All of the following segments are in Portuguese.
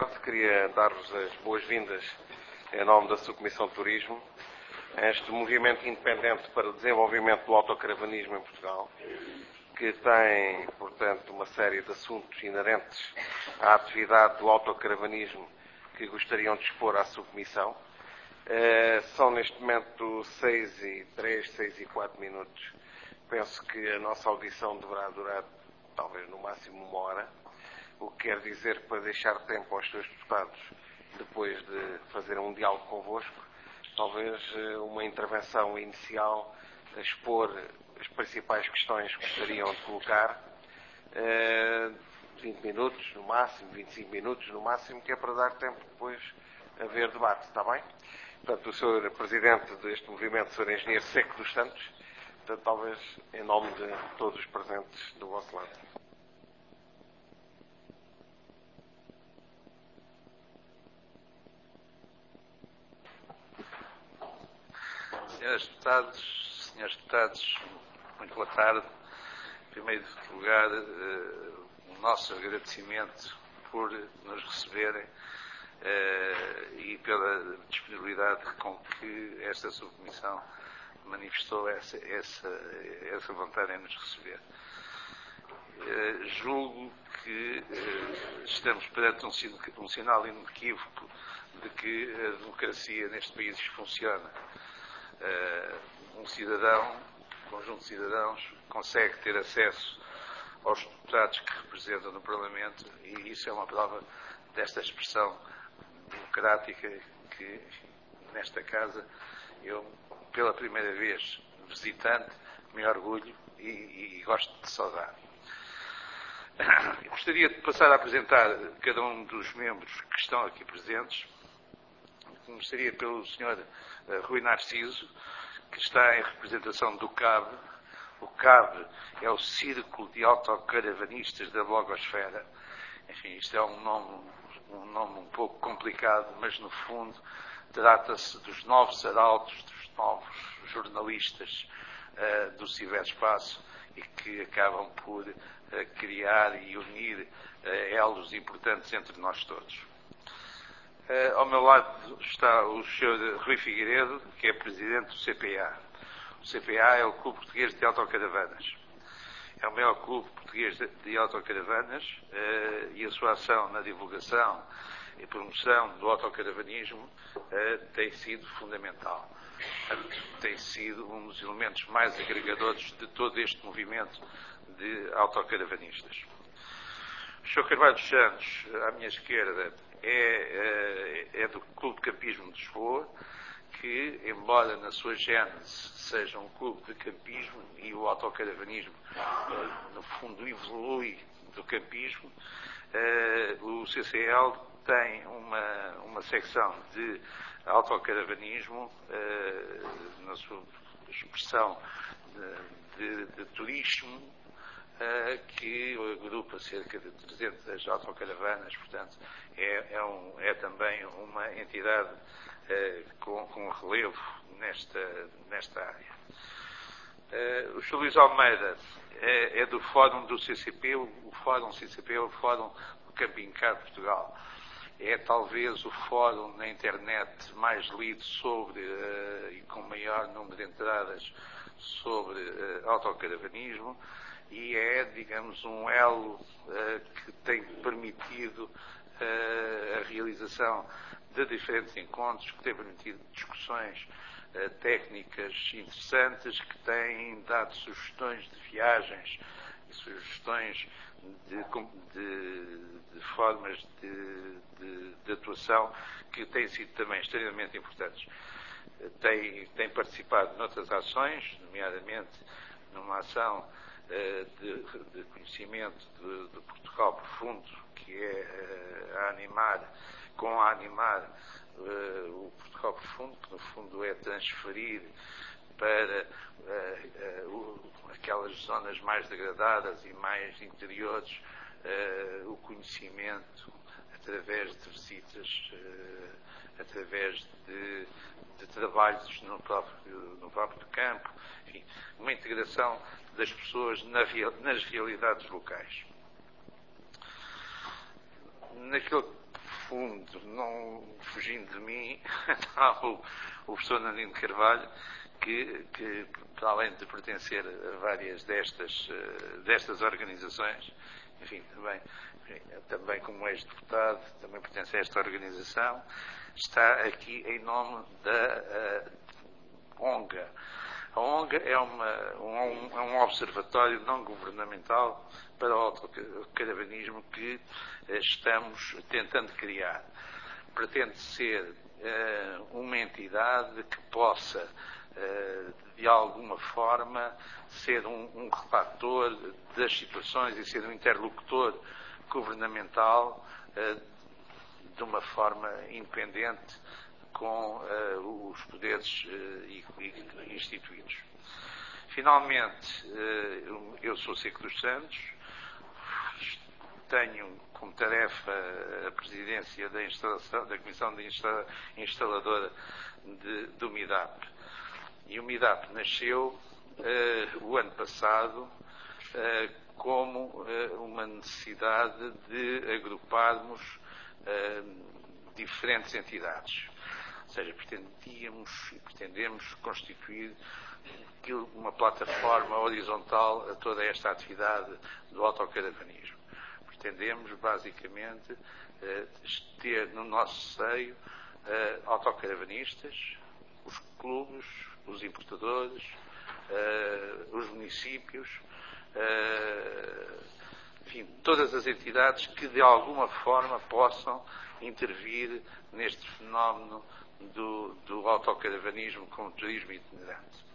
Queria dar-vos as boas-vindas em nome da Subcomissão de Turismo a este movimento independente para o desenvolvimento do autocaravanismo em Portugal, que tem, portanto, uma série de assuntos inerentes à atividade do autocaravanismo que gostariam de expor à Subcomissão. São neste momento 6:03, 6:04. Penso que a nossa audição deverá durar talvez no máximo 1 hora, o que quer dizer que para deixar tempo aos seus deputados, depois de fazer um diálogo convosco, talvez uma intervenção inicial a expor as principais questões que gostariam de colocar, 20 minutos no máximo, 25 minutos no máximo, que é para dar tempo depois a haver debate, está bem? Portanto, o Sr. Presidente deste movimento, o Sr. Engenheiro Seco dos Santos, portanto, talvez em nome de todos os presentes do vosso lado. Senhores deputados, muito boa tarde. Em primeiro lugar, o nosso agradecimento por nos receberem e pela disponibilidade com que esta subcomissão manifestou essa vontade em nos receber. Julgo que estamos perante um sinal inequívoco de que a democracia neste país funciona. Um conjunto de cidadãos consegue ter acesso aos deputados que representam no Parlamento, e isso é uma prova desta expressão democrática que, nesta casa, eu, pela primeira vez visitante, me orgulho e gosto de saudar. Eu gostaria de passar a apresentar cada um dos membros que estão aqui presentes. Começaria pelo Sr. Rui Narciso, que está em representação do CAB. O CAB é o Círculo de Autocaravanistas da Blogosfera. Enfim, isto é um nome um pouco complicado, mas no fundo trata-se dos novos arautos, dos novos jornalistas do ciberespaço, e que acabam por criar e unir elos importantes entre nós todos. Ao meu lado está o Sr. Rui Figueiredo, que é Presidente do CPA. O CPA é o Clube Português de Autocaravanas. É o maior clube português de autocaravanas e a sua ação na divulgação e promoção do autocaravanismo tem sido fundamental. Tem sido um dos elementos mais agregadores de todo este movimento de autocaravanistas. O Sr. Carvalho dos Santos, à minha esquerda, é do Clube de Campismo de Lisboa, que, embora na sua gênese seja um clube de campismo e o autocaravanismo, no fundo, evolui do campismo, o CCL tem uma secção de autocaravanismo, na sua expressão de turismo, que agrupa cerca de 300 autocaravanas, portanto, é também uma entidade com relevo nesta área. O Sr. Luís Almeida é do Fórum do CCP. O Fórum CCP é o Fórum do Camping Car Portugal. É talvez o fórum na internet mais lido sobre e com maior número de entradas sobre autocaravanismo, e é, digamos, um elo que tem permitido a realização de diferentes encontros, que tem permitido discussões técnicas interessantes, que têm dado sugestões de viagens e sugestões de formas de atuação que têm sido também extremamente importantes. Tem participado noutras ações, nomeadamente numa ação de conhecimento de Portugal Profundo, que é a animar o Portugal Profundo, que no fundo é transferir para aquelas zonas mais degradadas e mais interiores o conhecimento através de visitas, através de trabalhos no próprio campo, enfim, uma integração das pessoas nas realidades locais. Naquilo que fundo, não fugindo de mim, está o professor Nandino Carvalho, que para além de pertencer a várias destas organizações, enfim, também como ex-deputado, também pertence a esta organização, está aqui em nome da ONGA. A ONGA é um observatório não governamental para o autocaravanismo que estamos tentando criar. Pretende ser uma entidade que possa, de alguma forma, ser um relator das situações e ser um interlocutor governamental de uma forma independente com os poderes instituídos. Finalmente, eu sou Seco dos Santos, tenho como tarefa a presidência da Comissão Instaladora do MIDAP. E o MIDAP nasceu o ano passado como uma necessidade de agruparmos diferentes entidades. Ou seja, pretendemos constituir uma plataforma horizontal a toda esta atividade do autocaravanismo. Pretendemos, basicamente, ter no nosso seio autocaravanistas, os clubes, os importadores, os municípios, enfim, todas as entidades que de alguma forma possam intervir neste fenómeno do autocaravanismo como turismo itinerante.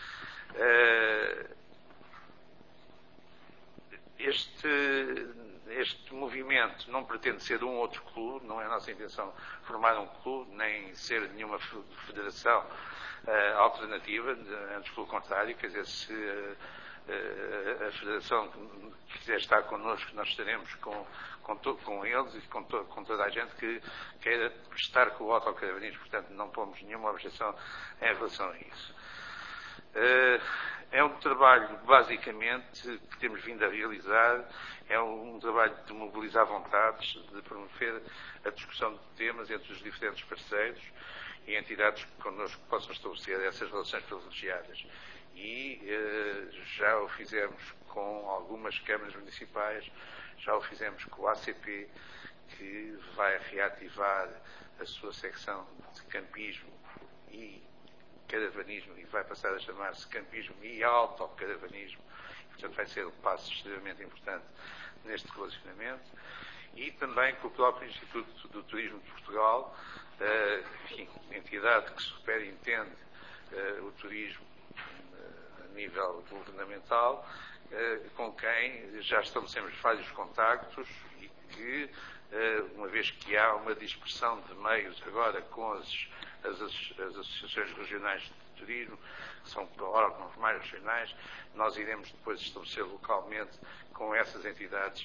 Este movimento não pretende ser um outro clube, não é a nossa intenção formar um clube, nem ser nenhuma federação alternativa, antes pelo contrário, quer dizer, se a federação quiser estar connosco, nós estaremos com eles e com toda a gente que queira estar com o autocaravanismo, portanto não pomos nenhuma objeção em relação a isso. É um trabalho, basicamente, que temos vindo a realizar, é um trabalho de mobilizar vontades, de promover a discussão de temas entre os diferentes parceiros e entidades que connosco possam estabelecer essas relações privilegiadas. E já o fizemos com algumas câmaras municipais, já o fizemos com o ACP, que vai reativar a sua secção de campismo e caravanismo e vai passar a chamar-se campismo e autocaravanismo. Portanto, vai ser um passo extremamente importante neste relacionamento. E também com o próprio Instituto do Turismo de Portugal, enfim, entidade que superintende o turismo a nível governamental, com quem já estabelecemos vários contactos e que, uma vez que há uma dispersão de meios agora com as associações regionais de turismo, que são órgãos mais regionais, nós iremos depois estabelecer localmente com essas entidades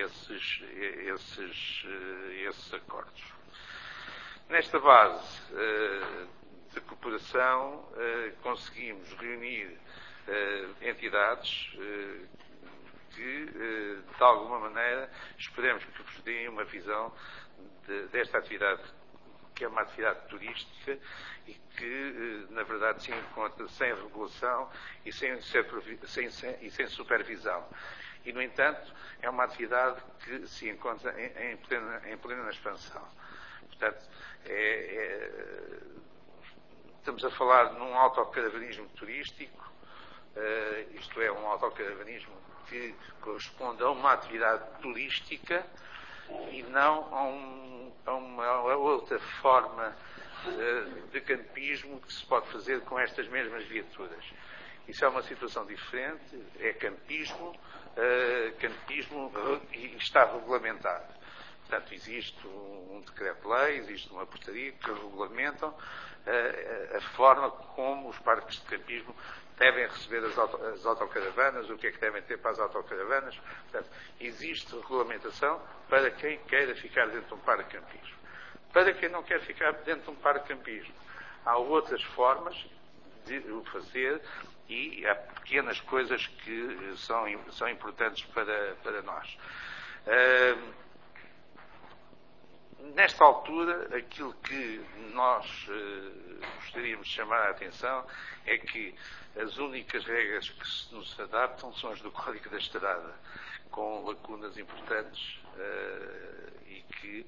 esses acordos. Nesta base de cooperação, conseguimos reunir entidades que, de alguma maneira, esperemos que vos deem uma visão desta atividade, que é uma atividade turística e que, na verdade, se encontra sem regulação e sem supervisão. E, no entanto, é uma atividade que se encontra em plena expansão. Portanto, estamos a falar num autocaravanismo turístico, isto é, um autocaravanismo que corresponde a uma atividade turística e não a uma outra forma de campismo que se pode fazer com estas mesmas viaturas. Isso é uma situação diferente, é campismo e está regulamentado. Portanto, existe um decreto-lei, existe uma portaria que regulamentam a forma como os parques de campismo devem receber as autocaravanas, o que é que devem ter para as autocaravanas. Portanto, existe regulamentação para quem queira ficar dentro de um parque de campismo. Para quem não quer ficar dentro de um parque de campismo, há outras formas de o fazer e há pequenas coisas que são importantes para nós. Nesta altura, aquilo que nós gostaríamos de chamar a atenção é que as únicas regras que se nos adaptam são as do Código da Estrada, com lacunas importantes e que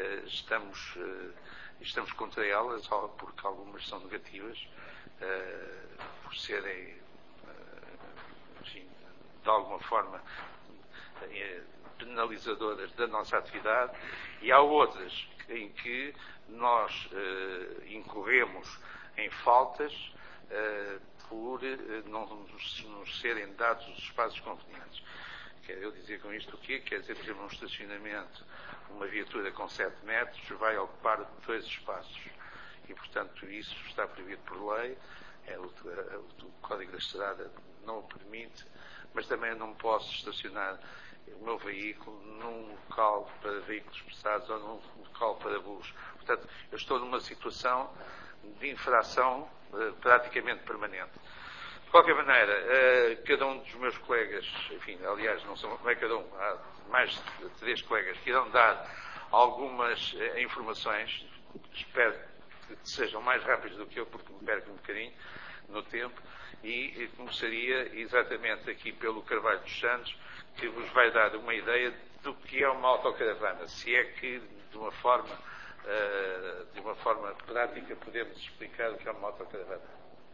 estamos contra elas, porque algumas são negativas, por serem, enfim, de alguma forma, penalizadoras da nossa atividade, e há outras em que nós incorremos em faltas por não nos serem dados os espaços convenientes. Quero eu dizer com isto o quê? Quer dizer, por exemplo, um estacionamento, uma viatura com 7 metros vai ocupar 2 espaços. E, portanto, isso está previsto por lei, o Código da Estrada não o permite, mas também não posso estacionar o meu veículo num local para veículos pesados ou num local para burros. Portanto, eu estou numa situação de infração praticamente permanente. De qualquer maneira, cada um dos meus colegas, enfim, aliás, não é cada um, há mais de 3 colegas que irão dar algumas informações, espero que sejam mais rápidos do que eu, porque me perco um bocadinho no tempo, e começaria exatamente aqui pelo Carvalho dos Santos, que vos vai dar uma ideia do que é uma autocaravana, se é que de uma forma prática podemos explicar o que é uma autocaravana.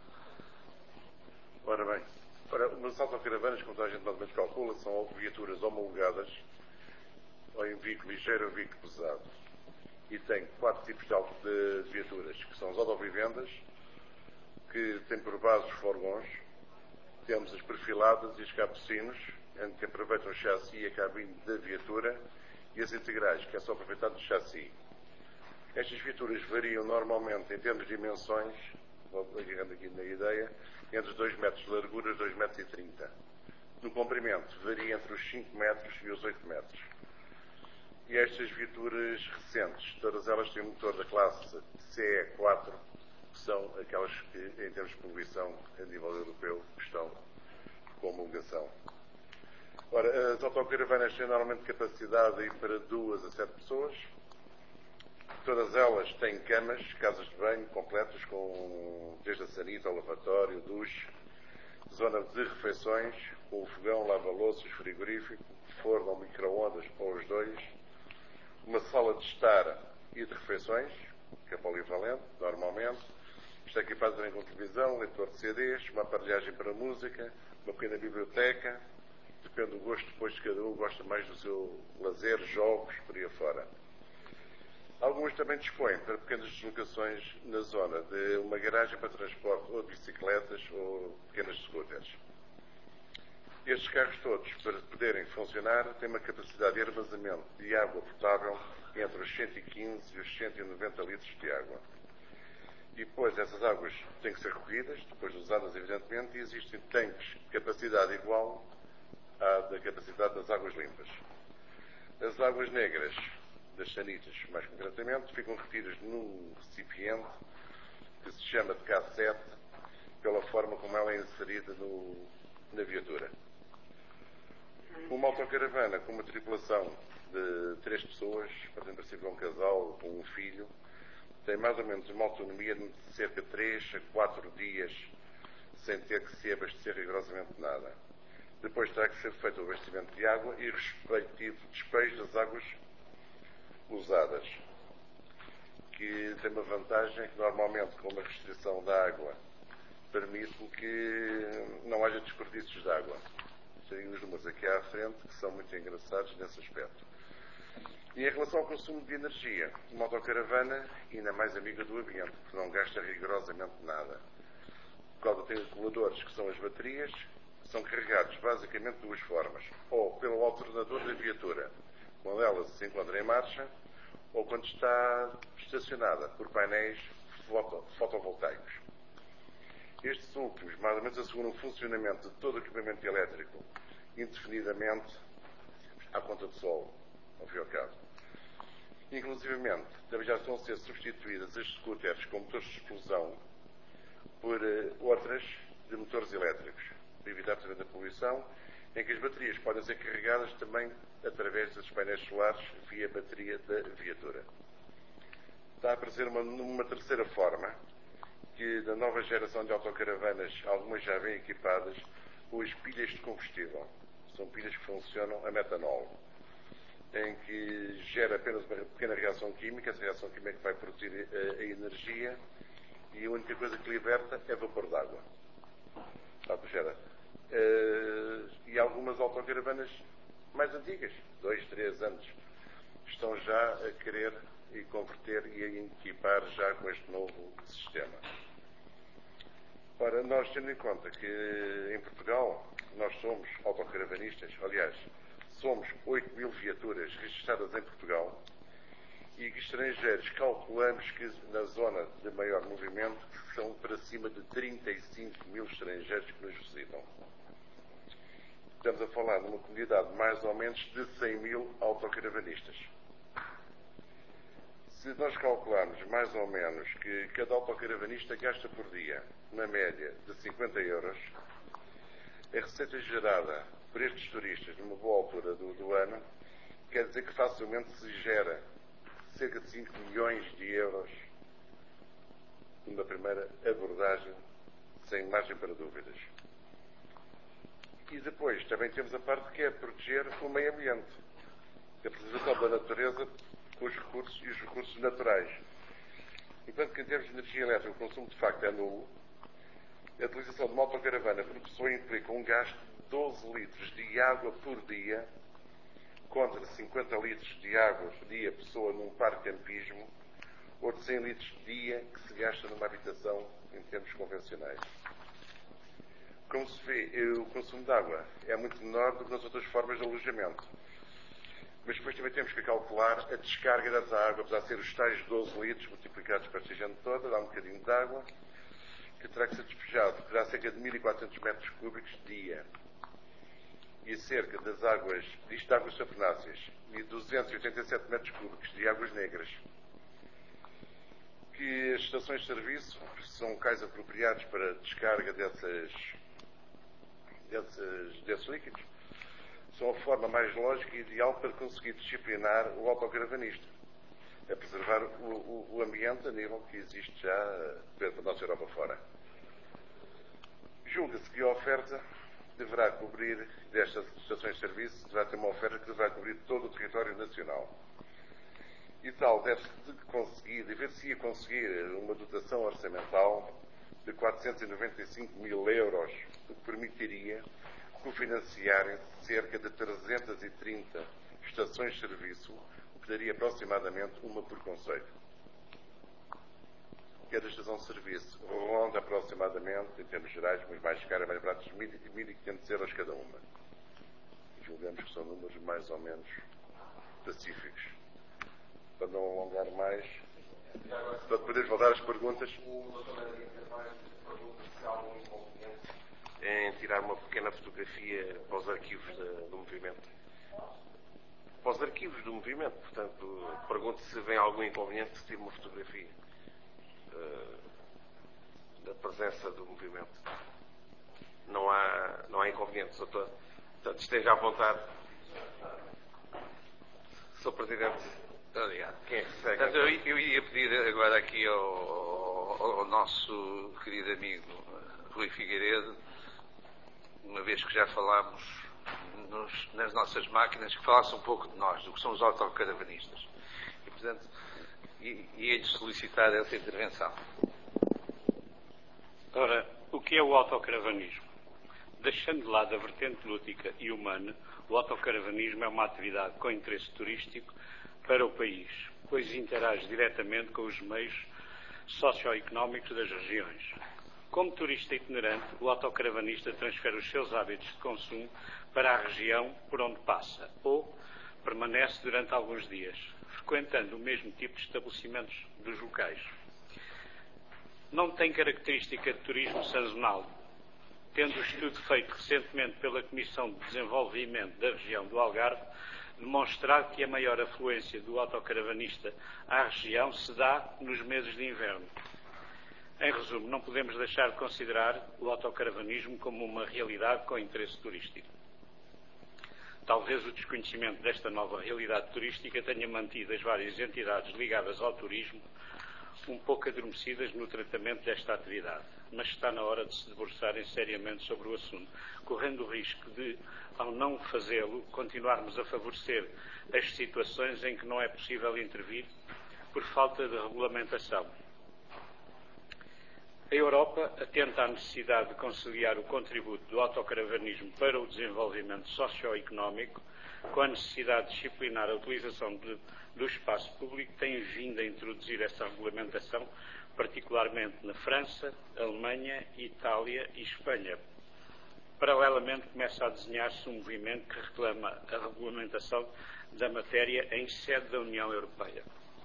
Ora bem, umas autocaravanas, como toda a gente mais ou menos calcula, são viaturas homologadas ou em veículo ligeiro ou em veículo pesado. E tem 4 tipos de viaturas, que são as autovivendas, que têm por base os furgões, temos as perfiladas e os capucinos, em que aproveitam o chassi e a cabine da viatura, e as integrais, que é só aproveitar do chassi. Estas viaturas variam normalmente em termos de dimensões, vou agarrando aqui na ideia, entre os 2 metros de largura e os 2,30 metros. No comprimento, varia entre os 5 metros e os 8 metros. E estas viaturas recentes, todas elas têm motor da classe CE4, que são aquelas que, em termos de poluição a nível europeu, estão com homologação. Ora, as autocaravanas têm normalmente capacidade de ir para 2 a 7 pessoas. Todas elas têm camas, casas de banho completas, com desde a sanita, ao lavatório, duche, zona de refeições, com o fogão, lava-louças, frigorífico, forno ou micro-ondas para os 2, uma sala de estar e de refeições, que é polivalente, normalmente. Está equipado também com televisão, leitor de CDs, uma aparelhagem para música, uma pequena biblioteca. Depende do gosto depois de cada um, gosta mais do seu lazer, jogos, por aí afora. Alguns também dispõem para pequenas deslocações na zona de uma garagem para transporte ou de bicicletas ou pequenas scooters. Estes carros todos, para poderem funcionar, têm uma capacidade de armazenamento de água potável entre os 115 e os 190 litros de água. E depois essas águas têm que ser recolhidas, depois usadas evidentemente, e existem tanques de capacidade igual à da capacidade das águas limpas. As águas negras das sanitas, mais concretamente, ficam retidas num recipiente que se chama de K7, pela forma como ela é inserida na viatura. Uma autocaravana com uma tripulação de 3 pessoas, por exemplo, um casal com um filho, tem mais ou menos uma autonomia de cerca de 3 a 4 dias, sem ter que se abastecer rigorosamente nada. Depois terá que ser feito o abastecimento de água e respectivo despejo das águas usadas, que tem uma vantagem que normalmente com uma restrição da água permite que não haja desperdícios de água. Seriam os números aqui à frente que são muito engraçados nesse aspecto. E em relação ao consumo de energia, uma autocaravana ainda mais amiga do ambiente, porque não gasta rigorosamente nada. Por causa tem acumuladores, que são as baterias, que são carregados basicamente de 2 formas. Ou pelo alternador da viatura, quando ela se encontra em marcha, ou quando está estacionada por painéis fotovoltaicos. Estes últimos, mais ou menos, asseguram o funcionamento de todo o equipamento elétrico indefinidamente à conta do sol, ao fim e ao cabo. Inclusivamente, também já estão a ser substituídas as scooters com motores de explosão por outras de motores elétricos, para evitar também a poluição, em que as baterias podem ser carregadas também através dos painéis solares via bateria da viatura. está a aparecer uma terceira forma, que da nova geração de autocaravanas, algumas já vêm equipadas com as pilhas de combustível. São pilhas que funcionam a metanol, em que gera apenas uma pequena reação química. Essa reação química vai produzir a energia e a única coisa que liberta é vapor d'água. E algumas autocaravanas mais antigas, 2, 3 anos, estão já a querer e converter e a equipar já com este novo sistema. Ora, nós tendo em conta que em Portugal nós somos autocaravanistas, aliás, somos 8.000 viaturas registradas em Portugal, e que estrangeiros calculamos que na zona de maior movimento são para cima de 35.000 estrangeiros que nos visitam. Estamos a falar numa comunidade mais ou menos de 100.000 autocaravanistas. Se nós calcularmos mais ou menos que cada autocaravanista gasta por dia uma média de 50 euros, a receita gerada por estes turistas numa boa altura do ano, quer dizer que facilmente se gera cerca de 5 milhões de euros numa primeira abordagem, sem margem para dúvidas. E depois também temos a parte que é proteger o meio ambiente, a preservação da natureza com os recursos e os recursos naturais. Enquanto que em termos de energia elétrica o consumo de facto é nulo, a utilização de uma autocaravana por pessoa implica um gasto de 12 litros de água por dia, contra 50 litros de água por dia pessoa num parque de campismo, ou de 100 litros de dia que se gasta numa habitação em termos convencionais. Como se vê, o consumo de água é muito menor do que nas outras formas de alojamento. Mas depois também temos que calcular a descarga dessa água, apesar de ser os tais 12 litros multiplicados para esta gente toda, dá um bocadinho de água, que terá que ser despejado, terá cerca de 1.400 metros cúbicos dia. E cerca das águas, disto de águas saponáceas, e 287 metros cúbicos de águas negras. Que as estações de serviço são locais apropriados para descarga desses líquidos. São a forma mais lógica e ideal para conseguir disciplinar o autocaravanista, a preservar o ambiente a nível que existe já pela nossa Europa fora. Julga-se que a oferta deverá cobrir, destas estações de serviço, deverá ter uma oferta que deverá cobrir todo o território nacional. E tal deve-se conseguir, dever-se-ia conseguir uma dotação orçamental de 495 mil euros, o que permitiria cofinanciar cerca de 330 estações de serviço, o que daria aproximadamente uma por concelho. Cada estação de serviço ronda aproximadamente, em termos gerais, mas mais caros, mais baratos, 1.500 euros cada uma. Julgamos que são números mais ou menos pacíficos. Para não alongar mais, para poderes voltar às perguntas. O Dr. Maria Carvalho pergunta se há algum inconveniente em tirar uma pequena fotografia para os arquivos do movimento. Para os arquivos do movimento, portanto, pergunto se vem algum inconveniente se tira uma fotografia da presença do movimento. Não há inconveniente, doutor. Portanto, esteja à vontade. Sr. Presidente. Obrigado. Quem é que segue? Portanto, eu ia pedir agora aqui ao nosso querido amigo Rui Figueiredo, uma vez que já falámos nas nossas máquinas, que falasse um pouco de nós, do que são os autocaravanistas. E, portanto, ia-lhe solicitar essa intervenção. Ora, o que é o autocaravanismo? Deixando de lado a vertente lúdica e humana, o autocaravanismo é uma atividade com interesse turístico para o país, pois interage diretamente com os meios socioeconómicos das regiões. Como turista itinerante, o autocaravanista transfere os seus hábitos de consumo para a região por onde passa, ou permanece durante alguns dias, frequentando o mesmo tipo de estabelecimentos dos locais. Não tem característica de turismo sazonal, tendo o estudo feito recentemente pela Comissão de Desenvolvimento da região do Algarve demonstrado que a maior afluência do autocaravanista à região se dá nos meses de inverno. Em resumo, não podemos deixar de considerar o autocaravanismo como uma realidade com interesse turístico. Talvez o desconhecimento desta nova realidade turística tenha mantido as várias entidades ligadas ao turismo um pouco adormecidas no tratamento desta atividade, mas está na hora de se debruçarem seriamente sobre o assunto, correndo o risco de, ao não fazê-lo, continuarmos a favorecer as situações em que não é possível intervir por falta de regulamentação. A Europa atenta à necessidade de conciliar o contributo do autocaravanismo para o desenvolvimento socioeconómico com a necessidade de disciplinar a utilização do espaço público, tem vindo a introduzir essa regulamentação, particularmente na França, Alemanha, Itália e Espanha. Paralelamente, começa a desenhar-se um movimento que reclama a regulamentação da matéria em sede da União Europeia.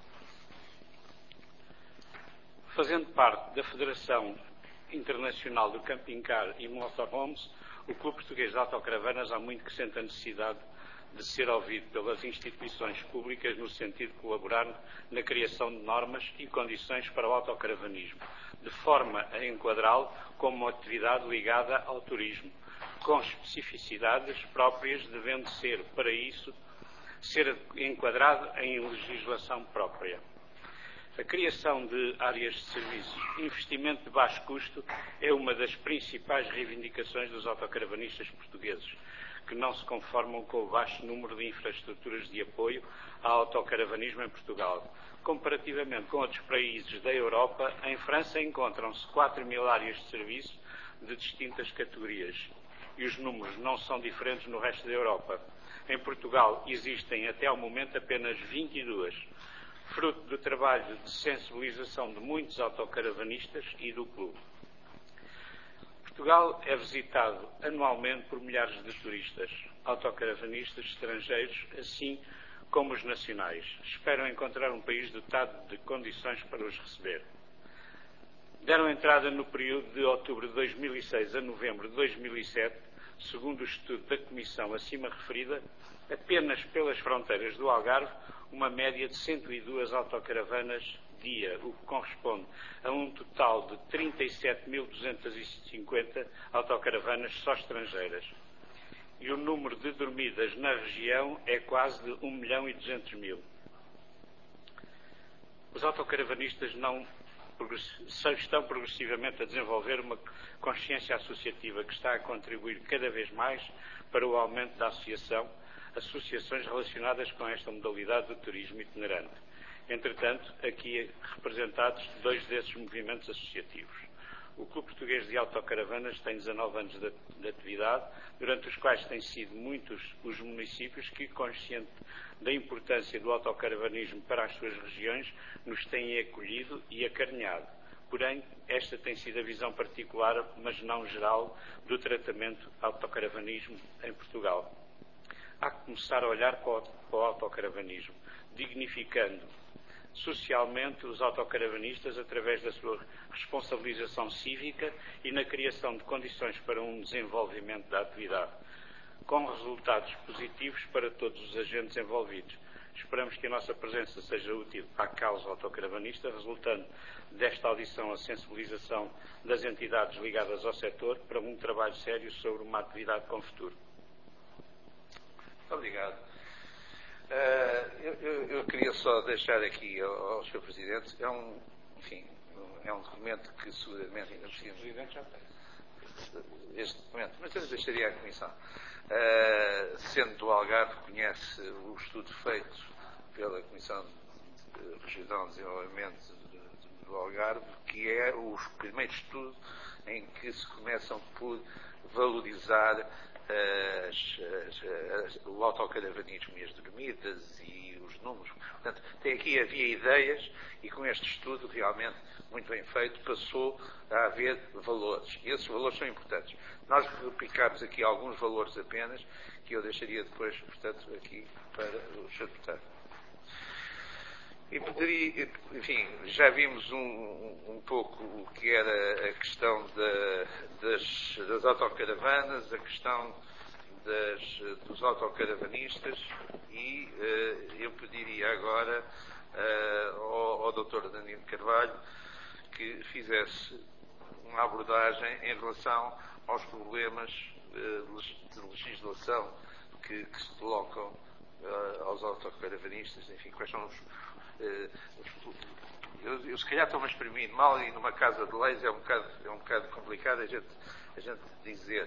Fazendo parte da Federação Internacional do Camping Car e Motorhomes, o Clube Português de Autocaravanas há muito que sente a necessidade de ser ouvido pelas instituições públicas no sentido de colaborar na criação de normas e condições para o autocaravanismo, de forma a enquadrá-lo como uma atividade ligada ao turismo, com especificidades próprias, devendo ser, para isso, ser enquadrado em legislação própria. A criação de áreas de serviço e investimento de baixo custo é uma das principais reivindicações dos autocaravanistas portugueses, que não se conformam com o baixo número de infraestruturas de apoio ao autocaravanismo em Portugal. Comparativamente com outros países da Europa, em França encontram-se 4.000 áreas de serviço de distintas categorias, e os números não são diferentes no resto da Europa. Em Portugal existem até ao momento apenas 22, fruto do trabalho de sensibilização de muitos autocaravanistas e do clube. Portugal é visitado anualmente por milhares de turistas, autocaravanistas estrangeiros, assim como os nacionais. Esperam encontrar um país dotado de condições para os receber. Deram entrada no período de outubro de 2006 a novembro de 2007, segundo o estudo da Comissão acima referida, apenas pelas fronteiras do Algarve, uma média de 102 autocaravanas dia, o que corresponde a um total de 37.250 autocaravanas só estrangeiras. E o número de dormidas na região é quase de 1.200.000. Os autocaravanistas estão progressivamente a desenvolver uma consciência associativa que está a contribuir cada vez mais para o aumento da associações relacionadas com esta modalidade do turismo itinerante. Entretanto, aqui representados dois desses movimentos associativos. O Clube Português de Autocaravanas tem 19 anos de atividade, durante os quais têm sido muitos os municípios que, consciente da importância do autocaravanismo para as suas regiões, nos têm acolhido e acarinhado. Porém, esta tem sido a visão particular, mas não geral, do tratamento autocaravanismo em Portugal. Há que começar a olhar para o autocaravanismo, dignificando socialmente os autocaravanistas através da sua responsabilização cívica e na criação de condições para um desenvolvimento da atividade, com resultados positivos para todos os agentes envolvidos. Esperamos que a nossa presença seja útil à causa autocaravanista, resultando desta audição a sensibilização das entidades ligadas ao setor para um trabalho sério sobre uma atividade com futuro. Muito obrigado. Eu queria só deixar aqui ao Sr. Presidente, é um documento que seguramente ainda precisa. O Presidente já tem este documento, mas eu deixaria à Comissão. Sendo do Algarve, conhece o estudo feito pela Comissão Regional de Desenvolvimento do Algarve, que é o primeiro estudo em que se começam por valorizar o autocaravanismo e as dormidas e os números. Portanto, havia ideias e com este estudo realmente muito bem feito passou a haver valores. E esses valores são importantes. Nós replicamos aqui alguns valores apenas que eu deixaria depois, portanto, aqui para o Sr. Deputado. E poderia, enfim, já vimos um pouco o que era a questão das autocaravanas, a questão dos autocaravanistas e eu pediria agora ao Dr. Danilo Carvalho que fizesse uma abordagem em relação aos problemas de legislação que se colocam aos autocaravanistas, enfim, quais são eu se calhar estou-me a exprimir mal e numa casa de leis é um bocado complicado a gente dizer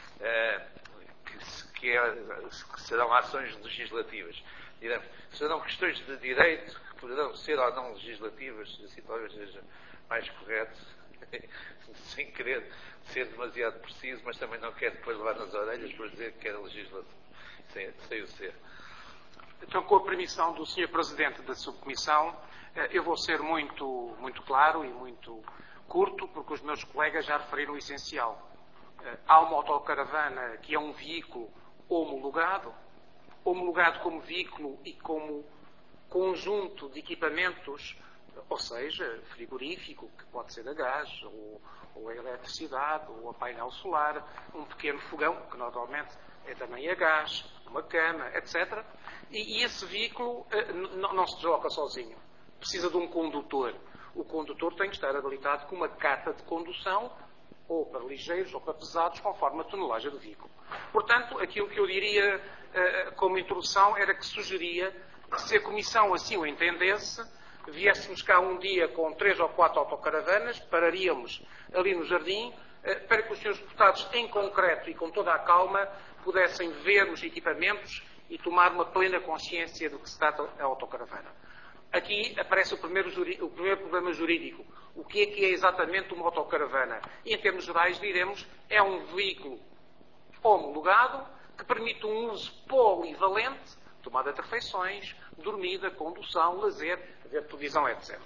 que serão ações legislativas. Diremos, serão questões de direito que poderão ser ou não legislativas, assim talvez seja mais correto, sem querer ser demasiado preciso, mas também não quero depois levar nas orelhas por dizer que era legislativo, sem o ser. Então, com a permissão do Sr. Presidente da Subcomissão, eu vou ser muito claro e muito curto, porque os meus colegas já referiram o essencial. Há uma autocaravana que é um veículo homologado como veículo e como conjunto de equipamentos, ou seja, frigorífico, que pode ser a gás, ou a eletricidade, ou a painel solar, um pequeno fogão, que normalmente é também a gás, uma cama, etc. E esse veículo não se desloca sozinho. Precisa de um condutor. O condutor tem que estar habilitado com uma carta de condução, ou para ligeiros ou para pesados, conforme a tonelagem do veículo. Portanto, aquilo que eu diria como introdução era que sugeria que, se a Comissão assim o entendesse, viéssemos cá um dia com 3 ou 4 autocaravanas, pararíamos ali no jardim, para que os senhores deputados, em concreto e com toda a calma, pudessem ver os equipamentos e tomar uma plena consciência do que se trata a autocaravana. Aqui aparece o primeiro problema jurídico. O que é exatamente uma autocaravana? E, em termos gerais, diremos, é um veículo homologado que permite um uso polivalente, tomada de refeições, dormida, condução, lazer, ver televisão, etc.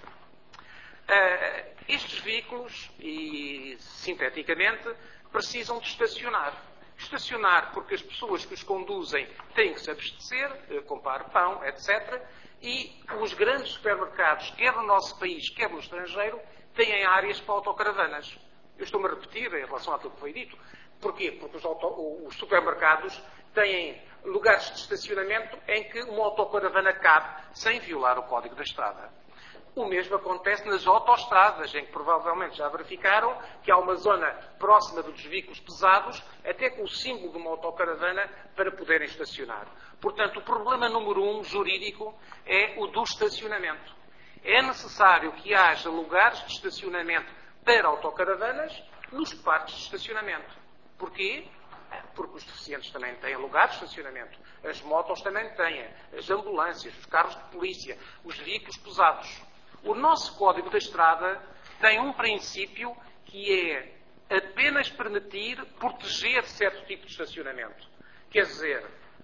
Estes veículos, e sinteticamente, precisam de estacionar. Estacionar porque as pessoas que os conduzem têm que se abastecer, comprar pão, etc. E os grandes supermercados, quer no nosso país, quer no estrangeiro, têm áreas para autocaravanas. Eu estou-me a repetir em relação àquilo que foi dito. Porquê? Porque os supermercados têm lugares de estacionamento em que uma autocaravana cabe sem violar o Código da Estrada. O mesmo acontece nas autoestradas, em que provavelmente já verificaram que há uma zona próxima dos veículos pesados, até com o símbolo de uma autocaravana, para poderem estacionar. Portanto, o problema número 1, jurídico, é o do estacionamento. É necessário que haja lugares de estacionamento para autocaravanas nos parques de estacionamento. Porquê? Porque os deficientes também têm lugares de estacionamento. As motos também têm. As ambulâncias, os carros de polícia, os veículos pesados. O nosso Código da Estrada tem um princípio que é apenas permitir proteger certo tipo de estacionamento. Quer dizer,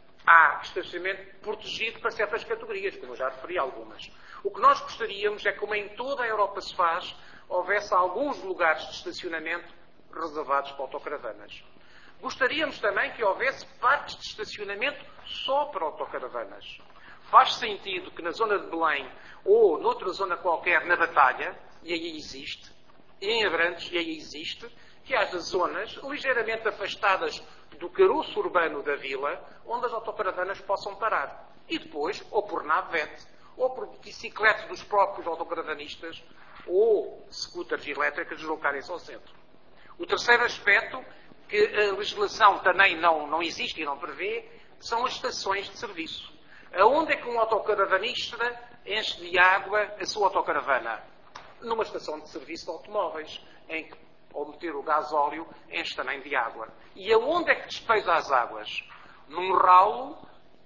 há estacionamento protegido para certas categorias, como eu já referi algumas. O que nós gostaríamos é que, como em toda a Europa se faz, houvesse alguns lugares de estacionamento reservados para autocaravanas. Gostaríamos também que houvesse parques de estacionamento só para autocaravanas. Faz sentido que na zona de Belém ou noutra zona qualquer na Batalha, e aí existe, e em Abrantes, e aí existe, que haja zonas ligeiramente afastadas do caroço urbano da vila, onde as autocaravanas possam parar. E depois, ou por navete, ou por bicicleta dos próprios autocaravanistas, ou scooters elétricas deslocarem-se ao centro. O terceiro aspecto, que a legislação também não existe e não prevê, são as estações de serviço. Aonde é que um autocaravanista enche de água a sua autocaravana? Numa estação de serviço de automóveis, em que, ao meter o gasóleo, enche também de água. E aonde é que despeja as águas? Num ralo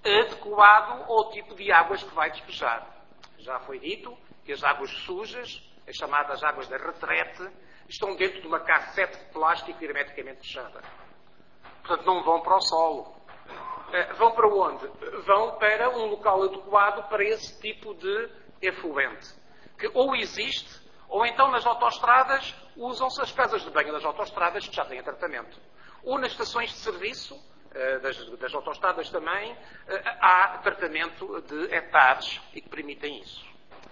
adequado ao tipo de águas que vai despejar. Já foi dito que as águas sujas, as chamadas águas da retrete, estão dentro de uma cassete de plástico hermeticamente fechada. Portanto, não vão para o solo. Vão para onde? Vão para um local adequado para esse tipo de efluente, que ou existe, ou então nas autoestradas usam-se as casas de banho das autoestradas que já têm tratamento. Ou nas estações de serviço das autoestradas também há tratamento de hectares e que permitem isso.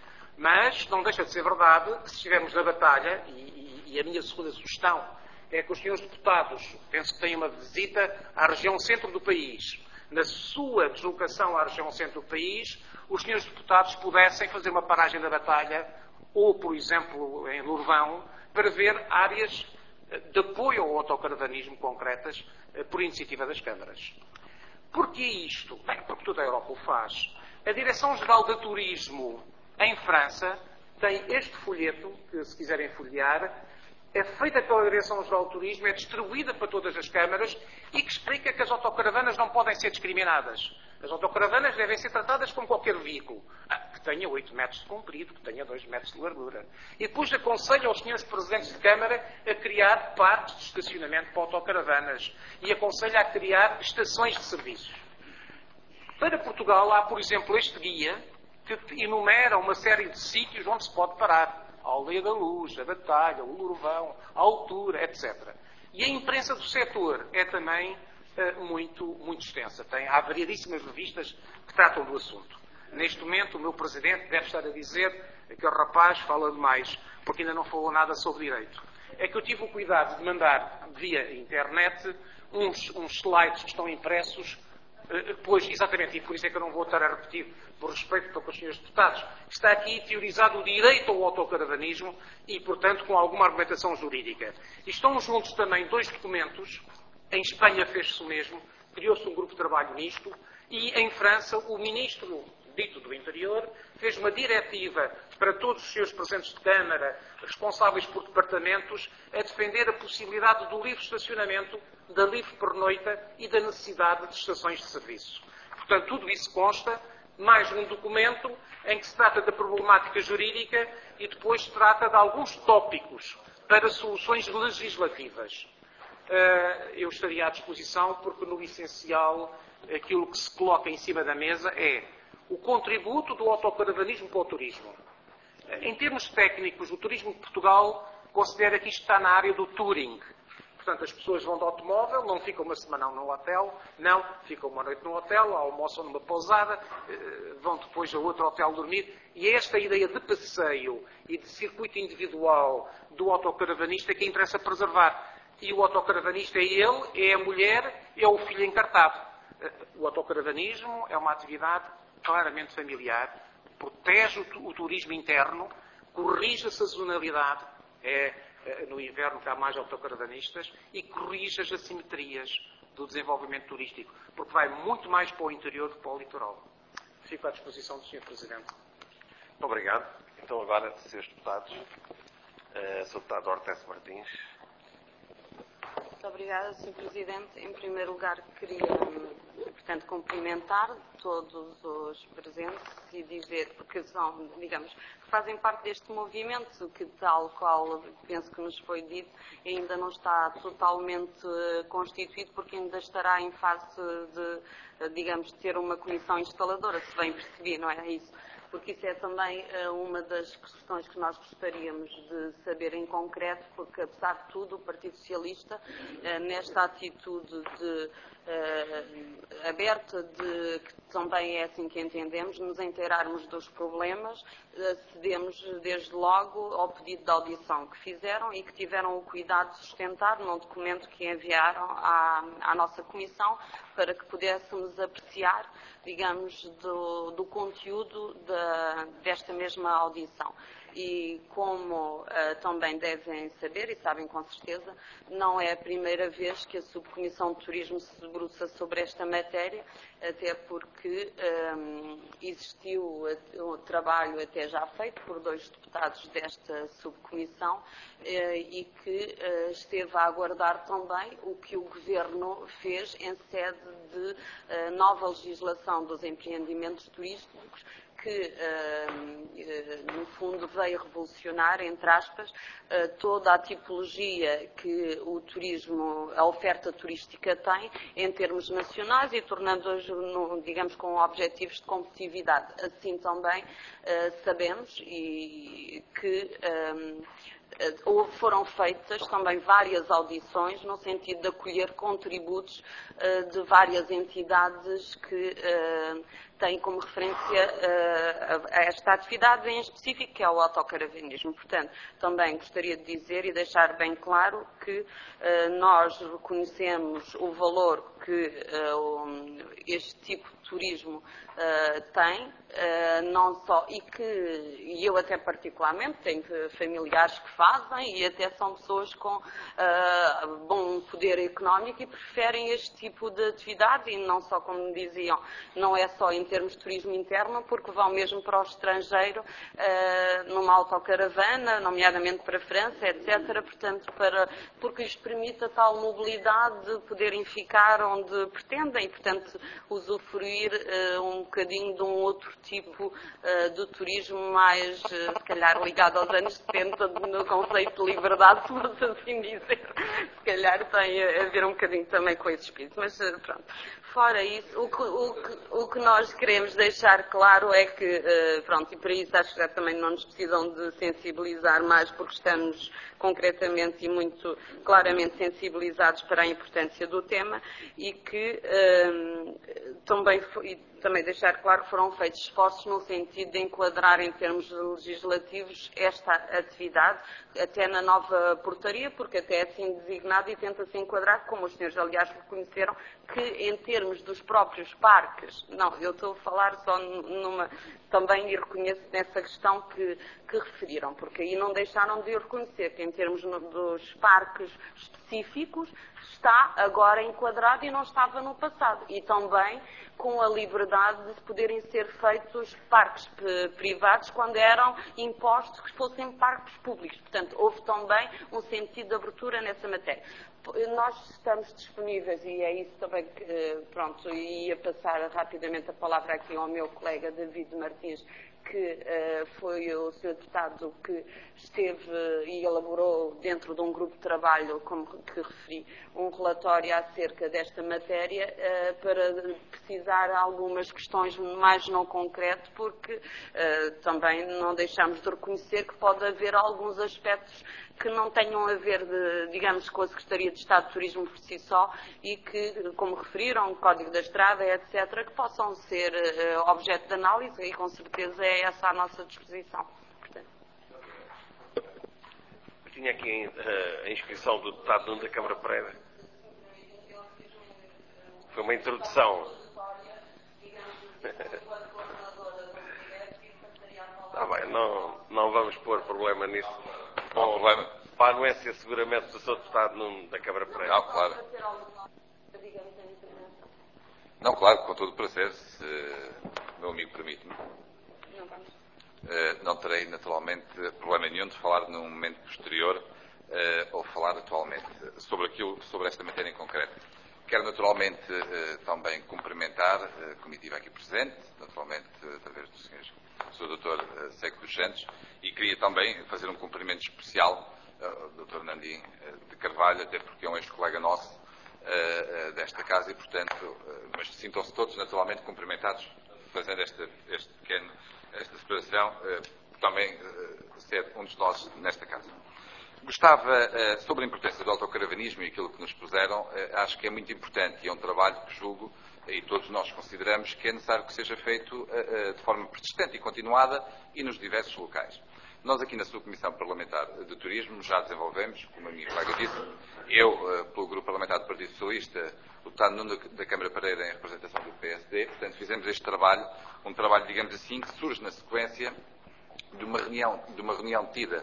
Mas não deixa de ser verdade que se estivermos na batalha, e a minha segunda sugestão é que os senhores deputados, penso que têm uma visita à região centro do país, na sua deslocação à região centro do país, os senhores deputados pudessem fazer uma paragem da batalha, ou, por exemplo, em Lourvão, para ver áreas de apoio ao autocaravanismo concretas por iniciativa das câmaras. Porquê isto? Bem, porque toda a Europa o faz. A Direção-Geral de Turismo em França tem este folheto, que se quiserem folhear, é feita pela Direção-Geral do Turismo, é distribuída para todas as câmaras e que explica que as autocaravanas não podem ser discriminadas. As autocaravanas devem ser tratadas como qualquer veículo, que tenha 8 metros de comprido, que tenha 2 metros de largura. E depois aconselha aos senhores Presidentes de Câmara a criar parques de estacionamento para autocaravanas e aconselha a criar estações de serviços. Para Portugal há, por exemplo, este guia que enumera uma série de sítios onde se pode parar. A Aldeia da Luz, a Batalha, o Lourvão, a Altura, etc. E a imprensa do setor é também muito extensa. Há variadíssimas revistas que tratam do assunto. Neste momento, o meu Presidente deve estar a dizer que o rapaz fala demais, porque ainda não falou nada sobre direito. É que eu tive o cuidado de mandar via internet uns slides que estão impressos, pois, exatamente, e por isso é que eu não vou estar a repetir, por respeito para com os senhores deputados, está aqui teorizado o direito ao autocaravanismo e, portanto, com alguma argumentação jurídica. E estão juntos também 2 documentos. Em Espanha fez-se o mesmo, criou-se um grupo de trabalho nisto, e em França o ministro dito do Interior fez uma diretiva para todos os seus presidentes de Câmara, responsáveis por departamentos, a defender a possibilidade do livre estacionamento, da livre pernoita e da necessidade de estações de serviço. Portanto, tudo isso consta, mais um documento em que se trata da problemática jurídica e depois se trata de alguns tópicos para soluções legislativas. Eu estaria à disposição, porque no essencial aquilo que se coloca em cima da mesa é o contributo do autocaravanismo para o turismo. Em termos técnicos, o turismo de Portugal considera que isto está na área do touring. Portanto, as pessoas vão de automóvel, não ficam uma semana no hotel, não, ficam uma noite no hotel, almoçam numa pousada, vão depois a outro hotel dormir. E é esta ideia de passeio e de circuito individual do autocaravanista que interessa preservar. E o autocaravanista é ele, é a mulher, é o filho encartado. O autocaravanismo é uma atividade claramente familiar, protege o turismo interno, corrige a sazonalidade, no inverno que há mais autocaravanistas, e corrige as assimetrias do desenvolvimento turístico, porque vai muito mais para o interior do que para o litoral. Fico à disposição do Sr. Presidente. Muito obrigado. Então agora, Srs. Deputados, Sr. Deputado Hortêncio Martins. Muito obrigada, Sr. Presidente. Em primeiro lugar, queria, portanto, cumprimentar todos os presentes e dizer, porque são, digamos, fazem parte deste movimento que, tal qual penso que nos foi dito, ainda não está totalmente constituído, porque ainda estará em fase de, digamos, ter uma comissão instaladora, se bem percebi, não é isso? Porque isso é também uma das questões que nós gostaríamos de saber em concreto, porque, apesar de tudo, o Partido Socialista, nesta atitude aberta, que também é assim que entendemos, nos inteirarmos dos problemas, cedemos desde logo ao pedido de audição que fizeram e que tiveram o cuidado de sustentar num documento que enviaram à nossa Comissão, para que pudéssemos apreciar, digamos, do conteúdo desta mesma audição. E como também devem saber, e sabem com certeza, não é a primeira vez que a Subcomissão de Turismo se debruça sobre esta matéria, até porque existiu um trabalho até já feito por 2 deputados desta subcomissão e que esteve a aguardar também o que o Governo fez em sede de nova legislação dos empreendimentos turísticos, que, no fundo, veio revolucionar, entre aspas, toda a tipologia que o turismo, a oferta turística tem em termos nacionais e tornando-os, digamos, com objetivos de competitividade. Assim também sabemos que foram feitas também várias audições no sentido de acolher contributos de várias entidades que têm como referência a esta atividade em específico, que é o autocaravanismo. Portanto, também gostaria de dizer e deixar bem claro que nós reconhecemos o valor que este tipo de turismo tem não só, e eu até particularmente tenho familiares que fazem e até são pessoas com bom poder económico e preferem este tipo de atividade e não só, como diziam, não é só em termos de turismo interno, porque vão mesmo para o estrangeiro numa autocaravana, nomeadamente para a França, etc. Portanto, porque lhes permite a tal mobilidade de poderem ficar onde pretendem e, portanto, usufruir um bocadinho de um outro tipo de turismo mais, se calhar, ligado aos anos 70, no conceito de liberdade, se fosse assim dizer. Se calhar tem a ver um bocadinho também com esse espírito. Mas, pronto. Fora isso, o que nós queremos deixar claro é que, pronto, e para isso acho que já também não nos precisam de sensibilizar mais, porque estamos concretamente e muito claramente sensibilizados para a importância do tema e que também deixar claro que foram feitos esforços no sentido de enquadrar em termos legislativos esta atividade, até na nova portaria, porque até é assim designado e tenta-se enquadrar, como os senhores aliás reconheceram, que em termos dos próprios parques, não, eu estou a falar só também e reconheço nessa questão que referiram, porque aí não deixaram de reconhecer que em termos dos parques específicos está agora enquadrado e não estava no passado. E também com a liberdade de poderem ser feitos parques privados quando eram impostos que fossem parques públicos. Portanto, houve também um sentido de abertura nessa matéria. Nós estamos disponíveis, e é isso também que, pronto, ia passar rapidamente a palavra aqui ao meu colega David Martins, que foi o Sr. Deputado que esteve e elaborou dentro de um grupo de trabalho, como que referi, um relatório acerca desta matéria para precisar algumas questões mais no concreto, porque também não deixamos de reconhecer que pode haver alguns aspectos que não tenham a ver, digamos, com a Secretaria de Estado de Turismo por si só e que, como referiram, o Código da Estrada, etc., que possam ser objeto de análise e, com certeza, é essa a nossa disposição. Portanto. Eu tinha aqui a inscrição do deputado Nuno da Câmara Pereira. Foi uma introdução. Está bem, não vamos pôr problema nisso. Não há problema. Para a anuência, seguramente, do Sr. Deputado Nuno da Câmara Pereira. Não, claro. Não, claro, com todo o prazer, se meu amigo permite-me. Não terei, naturalmente, problema nenhum de falar num momento posterior ou falar atualmente sobre esta matéria em concreto. Quero, naturalmente, também cumprimentar a comitiva aqui presente, naturalmente, através do Sr. Dr. Seco dos Santos, e queria também fazer um cumprimento especial ao Dr. Nandim de Carvalho, até porque é um ex-colega nosso desta casa e, portanto, mas sintam-se todos naturalmente cumprimentados, fazendo esta separação, também ser um dos nós nesta casa. Gostava, sobre a importância do autocaravanismo e aquilo que nos puseram, acho que é muito importante e é um trabalho que julgo, e todos nós consideramos, que é necessário que seja feito de forma persistente e continuada e nos diversos locais. Nós aqui na Subcomissão Parlamentar de Turismo já desenvolvemos, como a minha colega disse, eu, pelo Grupo Parlamentar do Partido Socialista, o deputado Nuno da Câmara Pereira em representação do PSD, portanto fizemos este trabalho, um trabalho, digamos assim, que surge na sequência de uma reunião tida,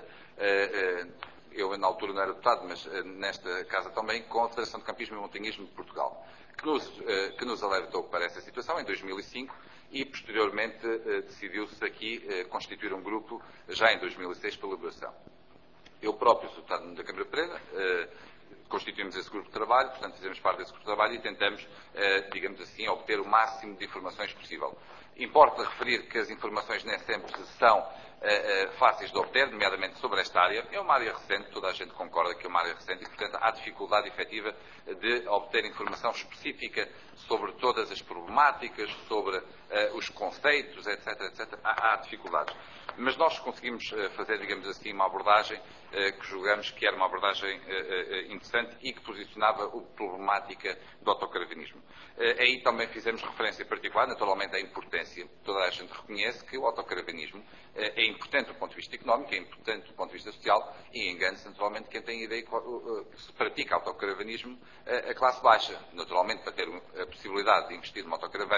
eu na altura não era deputado, mas nesta casa também, com a Federação de Campismo e Montanhismo de Portugal, que nos alertou para essa situação em 2005 e, posteriormente, decidiu-se aqui constituir um grupo, já em 2006, para elaboração. Eu próprio sou deputado da Câmara Pereira, constituímos esse grupo de trabalho, portanto, fizemos parte desse grupo de trabalho e tentamos, digamos assim, obter o máximo de informações possível. Importa referir que as informações nem sempre são fáceis de obter, nomeadamente sobre esta área. É uma área recente, toda a gente concorda que é uma área recente e, portanto, há dificuldade efetiva de obter informação específica sobre todas as problemáticas, sobre os conceitos, etc, etc. Há dificuldades. Mas nós conseguimos fazer, digamos assim, uma abordagem que julgamos que era uma abordagem interessante e que posicionava a problemática do autocaravanismo. Aí também fizemos referência particular, naturalmente, à importância. Toda a gente reconhece que o autocaravanismo é importante do ponto de vista económico, é importante do ponto de vista social e engana-se, naturalmente, quem tem a ideia que se pratica autocaravanismo a classe baixa. Naturalmente, para ter a possibilidade de investir numa autocaravana,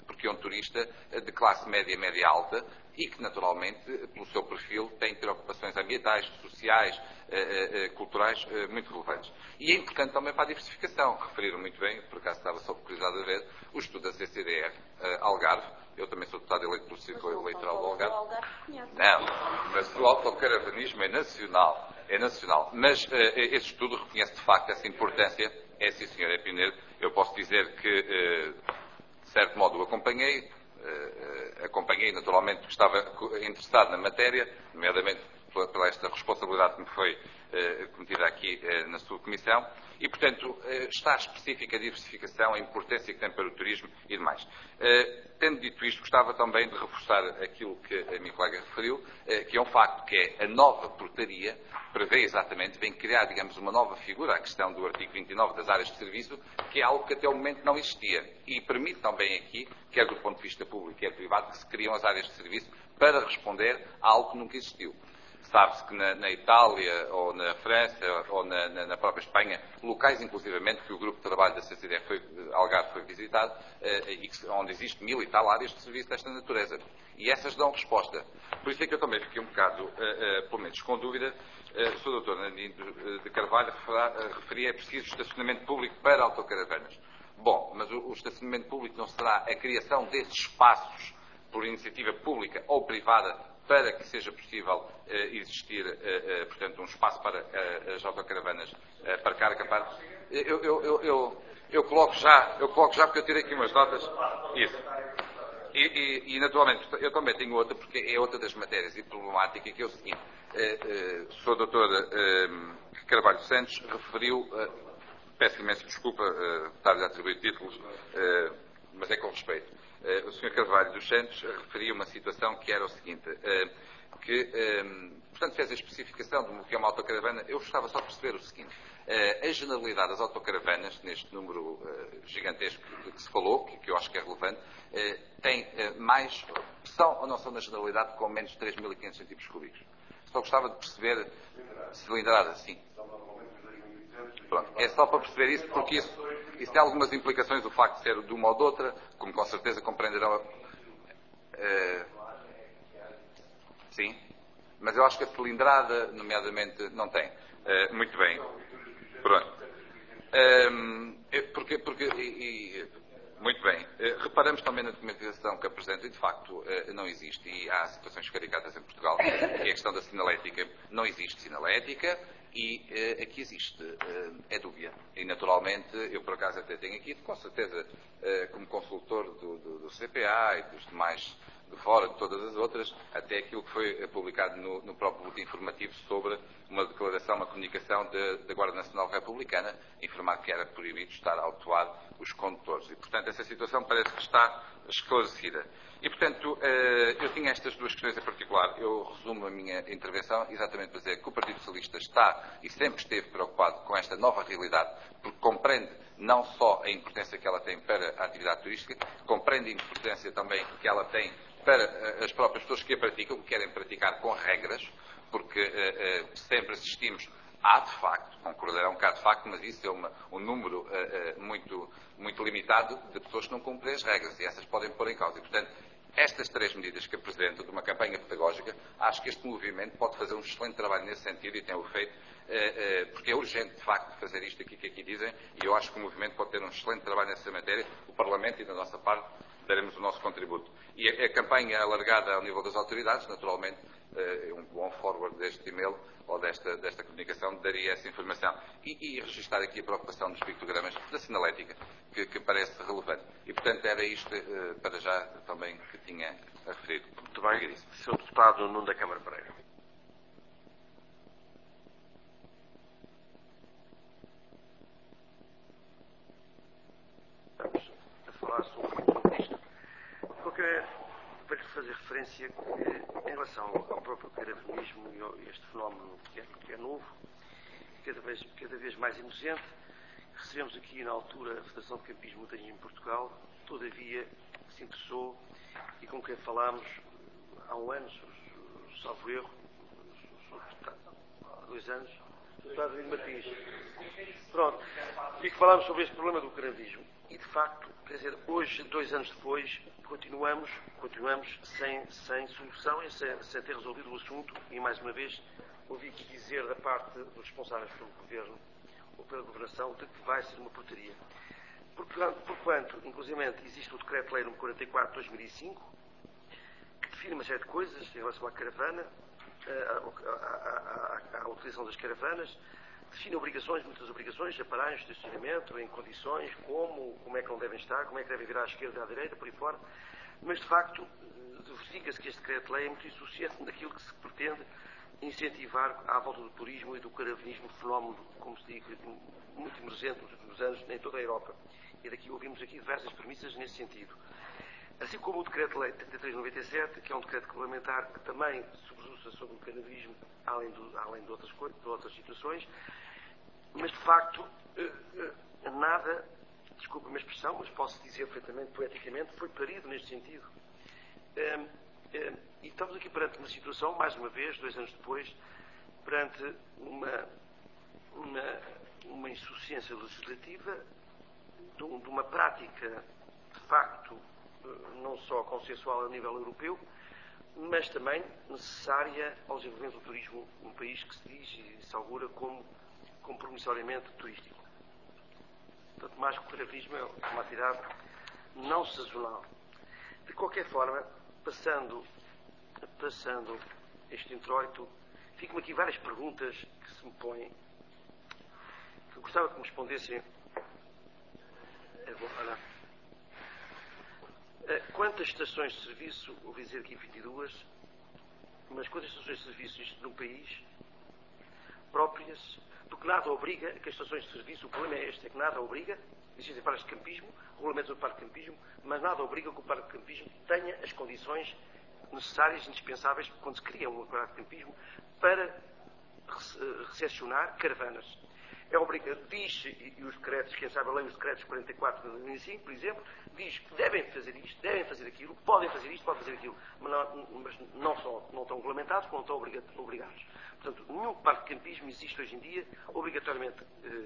porque é um turista de classe média e média alta e que, naturalmente, pelo seu perfil, tem preocupações ambientais, sociais, culturais muito relevantes. E é importante também para a diversificação. Referiram muito bem, por acaso estava só por curiosidade a ver, o estudo da CCDR Algarve. Eu também sou deputado eleito pelo Círculo Eleitoral do Algarve. Não, mas o autocaravanismo é nacional. É nacional. Mas esse estudo reconhece, de facto, essa importância. É, sim, senhor, é pioneiro. Eu posso dizer que, de certo modo, o acompanhei. Acompanhei, naturalmente, porque estava interessado na matéria, nomeadamente pela esta responsabilidade que me foi cometida aqui na sua comissão, e, portanto, está específica a diversificação, a importância que tem para o turismo e demais. Tendo dito isto, gostava também de reforçar aquilo que a minha colega referiu, que é um facto, que é a nova portaria prevê exatamente, vem criar, digamos, uma nova figura, a questão do artigo 29 das áreas de serviço, que é algo que até o momento não existia. E permite também aqui, quer do ponto de vista público, quer privado, que se criam as áreas de serviço para responder a algo que nunca existiu. Sabe-se que na Itália, ou na França, ou na própria Espanha, locais inclusivamente que o grupo de trabalho da CCDR Algarve foi visitado, onde existe 1000 e tal áreas de serviço desta natureza. E essas dão resposta. Por isso é que eu também fiquei um bocado, pelo menos com dúvida, o Sr. Dr. Nandino de Carvalho referia é preciso estacionamento público para autocaravanas. Bom, mas o estacionamento público não será a criação desses espaços por iniciativa pública ou privada para que seja possível existir, portanto, um espaço para as autocaravanas aparcar, acampar. Eu coloco já porque eu tirei aqui umas notas. Isso. E, naturalmente, eu também tenho outra, porque é outra das matérias e problemática, que é o seguinte. O Sr. Dr. Carvalho Santos referiu, peço imensa desculpa estar-lhe a atribuir títulos, mas é com respeito. O Sr. Carvalho dos Santos referia uma situação que era o seguinte, portanto, fez a especificação do que é uma autocaravana. Eu gostava só de perceber o seguinte. A generalidade das autocaravanas, neste número gigantesco que se falou, que eu acho que é relevante, tem mais, são ou não são na generalidade com menos de 3.500 centímetros cúbicos. Só gostava de perceber cilindrada, sim. Pronto, é só para perceber isso, porque isso tem algumas implicações, o facto de ser de uma ou de outra, como com certeza compreenderão. Sim, mas eu acho que a cilindrada, nomeadamente, não tem. Muito bem. Pronto. Muito bem. Reparamos também na documentação que apresenta, e de facto não existe, e há situações caricatas em Portugal, que é a questão da sinalética. Não existe sinalética e aqui existe, é dúbia. E naturalmente, eu por acaso até tenho aqui, com certeza, como consultor do CPA e dos demais de fora de todas as outras, até aquilo que foi publicado no próprio boletim informativo sobre uma declaração, uma comunicação da Guarda Nacional Republicana, informar que era proibido estar a autuar os condutores. E, portanto, essa situação parece que está esclarecida. E, portanto, eu tinha estas duas questões em particular. Eu resumo a minha intervenção exatamente para dizer que o Partido Socialista está e sempre esteve preocupado com esta nova realidade, porque compreende não só a importância que ela tem para a atividade turística, compreende a importância também que ela tem para as próprias pessoas que a praticam, que querem praticar com regras, porque sempre assistimos, há de facto, concordarão que há de facto, mas isso é um número muito limitado de pessoas que não cumprem as regras, e essas podem pôr em causa. E, portanto, estas três medidas que apresento de uma campanha pedagógica, acho que este movimento pode fazer um excelente trabalho nesse sentido e tem-o feito, porque é urgente, de facto, fazer isto aqui que aqui dizem, e eu acho que o movimento pode ter um excelente trabalho nessa matéria. O Parlamento e, da nossa parte, daremos o nosso contributo. E a campanha alargada ao nível das autoridades, naturalmente, um bom forward deste e-mail ou desta comunicação daria essa informação. E registrar aqui a preocupação dos pictogramas da sinalética, que parece relevante. E, portanto, era isto para já também que tinha a referir. Muito bem. Sr. Deputado Nuno da Câmara Pereira. Estamos a falar sobre isto. Eu quero fazer referência que, em relação ao próprio caravanismo e este fenómeno que é novo, cada vez mais emergente, recebemos aqui na altura a Federação de Campismo e Montanhismo em Portugal, todavia se interessou e com quem falámos há um ano, salvo erro, há 2 anos, Deputado David Martins. Pronto. E que falámos sobre este problema do caravismo. E, de facto, quer dizer, hoje, 2 anos depois, continuamos sem solução e sem ter resolvido o assunto. E, mais uma vez, ouvi aqui dizer da parte dos responsáveis pelo Governo ou pela Governação de que vai ser uma portaria. Porquanto, inclusive, existe o Decreto-Lei nº 44 de 2005, que define uma série de coisas em relação à caravana, à utilização das caravanas, define obrigações, muitas obrigações, a paragem, estacionamento, em condições, como é que não devem estar, como é que devem virar à esquerda e à direita, por aí fora. Mas, de facto, verifica-se que este decreto-lei é muito insuficiente daquilo que se pretende incentivar à volta do turismo e do caravanismo, fenómeno, como se diz, muito emergente nos últimos anos em toda a Europa. E daqui ouvimos aqui diversas premissas nesse sentido. Assim como o Decreto-Lei 33/97, que é um decreto regulamentar que também sobrejusta sobre o cannabismo, além de outras situações, mas de facto nada, desculpa-me a expressão, mas posso dizer perfeitamente, poeticamente, foi parido neste sentido. E estamos aqui perante uma situação, mais uma vez, 2 anos depois, perante uma insuficiência legislativa, de uma prática, de facto, não só consensual a nível europeu, mas também necessária ao desenvolvimento do turismo num país que se diz e se augura como promissoriamente turístico. Portanto, mais que o caravismo é uma atividade não sazonal. De qualquer forma, passando este introito, ficam aqui várias perguntas que se me põem, que eu gostava que me respondessem. Quantas estações de serviço, ouvi dizer aqui 22, mas quantas estações de serviço isto num país próprias, porque nada obriga a que as estações de serviço, o problema é este, é que nada obriga, existem parques de campismo, regulamentos do parque de campismo, mas nada obriga que o parque de campismo tenha as condições necessárias, indispensáveis, quando se cria um parque de campismo, para recepcionar caravanas. É obrigado, diz, e os decretos, quem sabe a lei, os decretos 44 de 2005, por exemplo, diz que devem fazer isto, devem fazer aquilo, podem fazer isto, podem fazer aquilo, mas não estão regulamentados, não estão obrigados. Portanto, nenhum parque de campismo existe hoje em dia, obrigatoriamente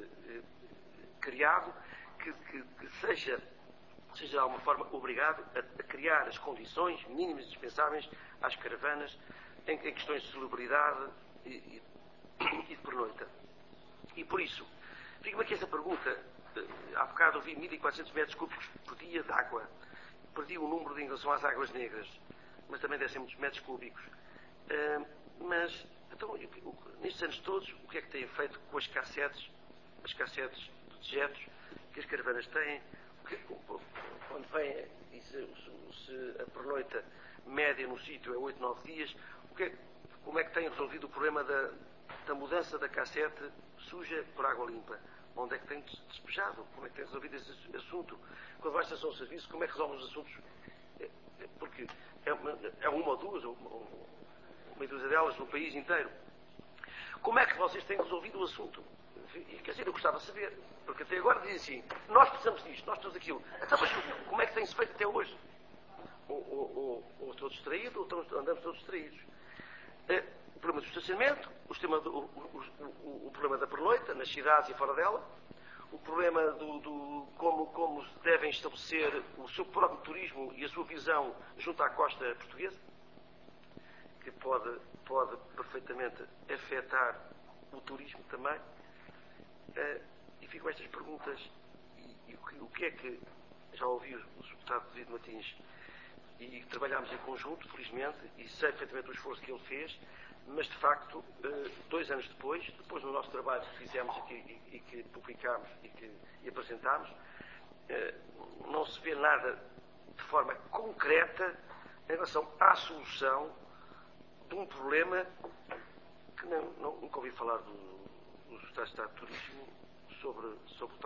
criado, que seja de alguma forma obrigado a criar as condições mínimas indispensáveis às caravanas em questões de celebridade e de pernoita. E por isso, fica-me aqui essa pergunta. Há bocado ouvi 1.400 metros cúbicos por dia de água. Perdi o número em relação às águas negras, mas também devem ser muitos metros cúbicos. Mas, então, nestes anos todos, o que é que têm feito com as cassetes de dejetos que as caravanas têm? Quando vem, e se a pernoita média no sítio é 8, 9 dias, como é que têm resolvido o problema da mudança da cassete suja por água limpa? Onde é que tem despejado? Como é que tem resolvido esse assunto? Quando vai à estação de serviço, como é que resolve os assuntos? Porque é uma ou duas, ou uma dúzia delas no país inteiro. Como é que vocês têm resolvido o assunto? E quer dizer, eu gostava de saber, porque até agora dizem assim, nós precisamos disto, nós precisamos daquilo. Então, mas como é que tem-se feito até hoje? Ou estou distraído, ou andamos todos distraídos. O problema do estacionamento, o problema da pernoita, nas cidades e fora dela, o problema como se devem estabelecer o seu próprio turismo e a sua visão junto à costa portuguesa, que pode perfeitamente afetar o turismo também. E fico estas perguntas, e o que é que já ouvi o deputado David Martins, e trabalhámos em conjunto, felizmente, e sei perfeitamente o esforço que ele fez, mas de facto, 2 anos depois do nosso trabalho que fizemos aqui e que publicámos e apresentámos, não se vê nada de forma concreta em relação à solução de um problema que nunca ouvi falar do Estado de Turismo sobre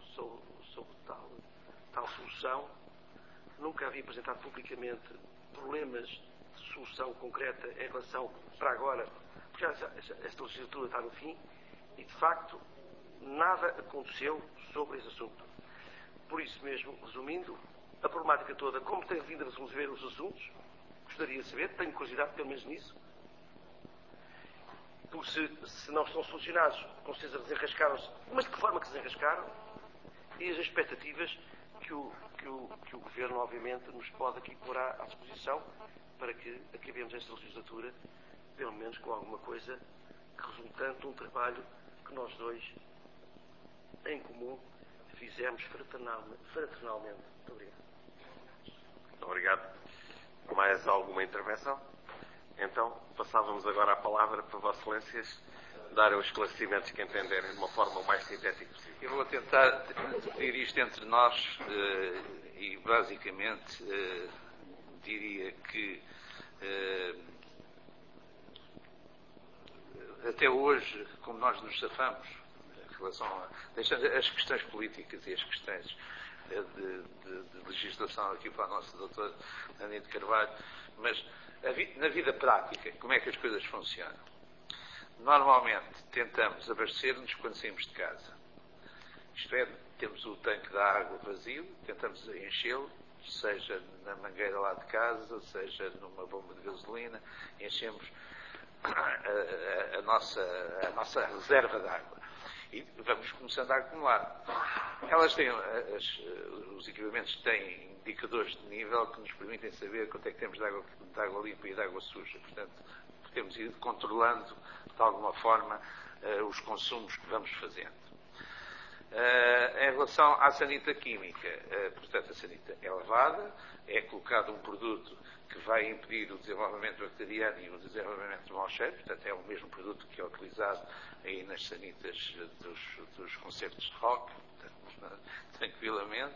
tal solução. Nunca havia apresentado publicamente problemas de solução concreta em relação, para agora, porque já esta legislatura está no fim, e de facto nada aconteceu sobre esse assunto. Por isso mesmo, resumindo, a problemática toda, como tem vindo a resolver os assuntos, gostaria de saber, tenho curiosidade pelo menos nisso. porque se não estão solucionados, com certeza desenrascaram-se. Mas de que forma que desenrascaram? E as expectativas que o Governo, obviamente, nos pode aqui pôr à disposição para que acabemos esta legislatura, pelo menos com alguma coisa resultante de um trabalho que nós dois, em comum, fizemos fraternalmente. Muito obrigado. Muito obrigado. Mais alguma intervenção? Então, passávamos agora a palavra para Vossas Excelências darem os esclarecimentos que entenderem de uma forma o mais sintética possível. Eu vou tentar dividir isto entre nós e, basicamente, diria que até hoje, como nós nos safamos em relação deixando as questões políticas e as questões de legislação aqui para a nossa doutora Anita Carvalho, mas na vida prática, como é que as coisas funcionam? Normalmente tentamos abastecer-nos quando saímos de casa. Isto é, temos o tanque de água vazio, tentamos enchê-lo, seja na mangueira lá de casa, seja numa bomba de gasolina, enchemos a nossa reserva de água. E vamos começando a acumular. Elas têm, os equipamentos têm indicadores de nível que nos permitem saber quanto é que temos de água limpa e de água suja. Portanto, temos ido controlando, de alguma forma, os consumos que vamos fazendo. Em relação à sanita química, portanto, a sanita é lavada, é colocado um produto que vai impedir o desenvolvimento bacteriano e o desenvolvimento do mau cheiro, portanto, é o mesmo produto que é utilizado aí nas sanitas dos concertos de rock, portanto, tranquilamente.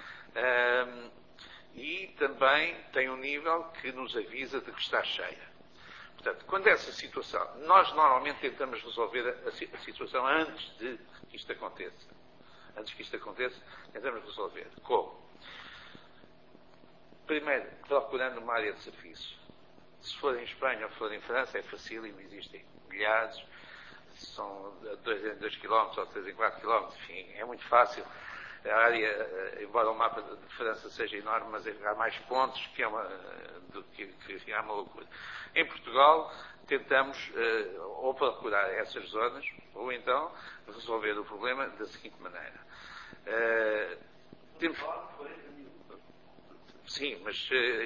E também tem um nível que nos avisa de que está cheia. Portanto, quando essa situação, nós normalmente tentamos resolver a situação antes de que isto aconteça. Antes que isto aconteça, tentamos resolver. Como? Primeiro, procurando uma área de serviço. Se for em Espanha ou for em França, é fácil, existem milhares, são 2 em 2 km ou 3 em 4 km, enfim, é muito fácil. A área, embora o mapa de França seja enorme, mas há mais pontos que é uma loucura. Em Portugal, tentamos ou procurar essas zonas, ou então resolver o problema da seguinte maneira. Temos... Sim, mas...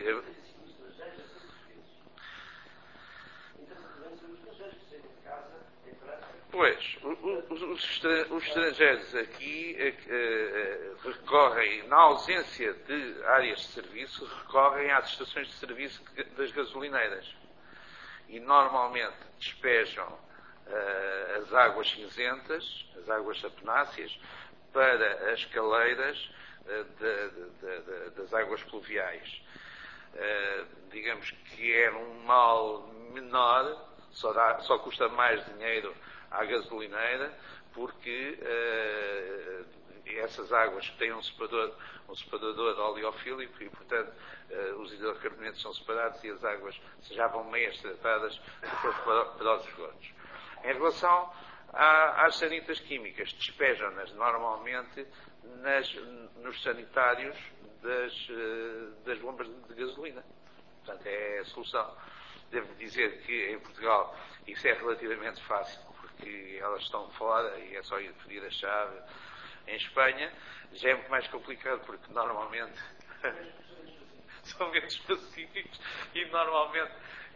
Pois, os estrangeiros aqui recorrem, na ausência de áreas de serviço, recorrem às estações de serviço das gasolineiras. E normalmente despejam as águas cinzentas, as águas saponáceas, para as caleiras das águas pluviais. Digamos que é um mal menor, só custa mais dinheiro à gasolineira, porque essas águas têm um separador oleofílico e, portanto, os hidrocarbonetos são separados e as águas já vão meias tratadas depois para os esgotos. Em relação às sanitas químicas, despejam-nas normalmente nos sanitários das bombas de gasolina. Portanto, é a solução. Devo dizer que em Portugal isso é relativamente fácil, porque elas estão fora e é só ir pedir a chave. Em Espanha já é muito mais complicado, porque normalmente são menos específicos e normalmente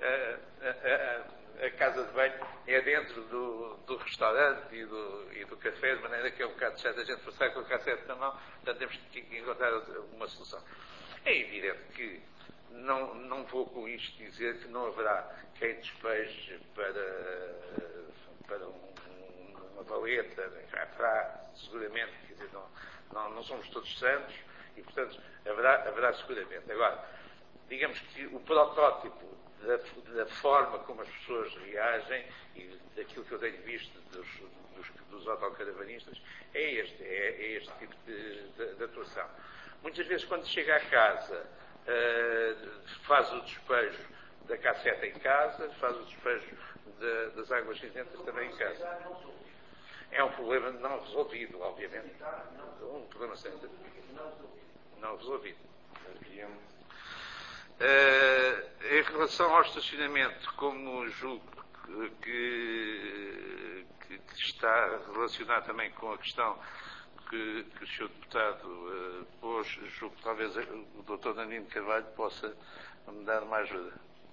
a casa de banho é dentro do restaurante e do café, de maneira que é um bocado chato a gente passar com o cassete na mão, portanto temos que encontrar uma solução. É evidente que não vou com isto dizer que não haverá quem despeje para uma valeta, haverá seguramente, quer dizer, não somos todos santos e, portanto, haverá seguramente. Agora, digamos que o protótipo da forma como as pessoas reagem e daquilo que eu tenho visto dos autocaravanistas é este tipo de atuação. Muitas vezes, quando chega a casa, faz o despejo da casseta em casa, faz o despejo das águas cinzentas também em casa. É um problema não resolvido, obviamente. Um problema sempre não resolvido. Em relação ao estacionamento, como julgo que está relacionado também com a questão que o Sr. Deputado pôs, julgo que talvez o Dr. Danilo Carvalho possa me dar uma ajuda.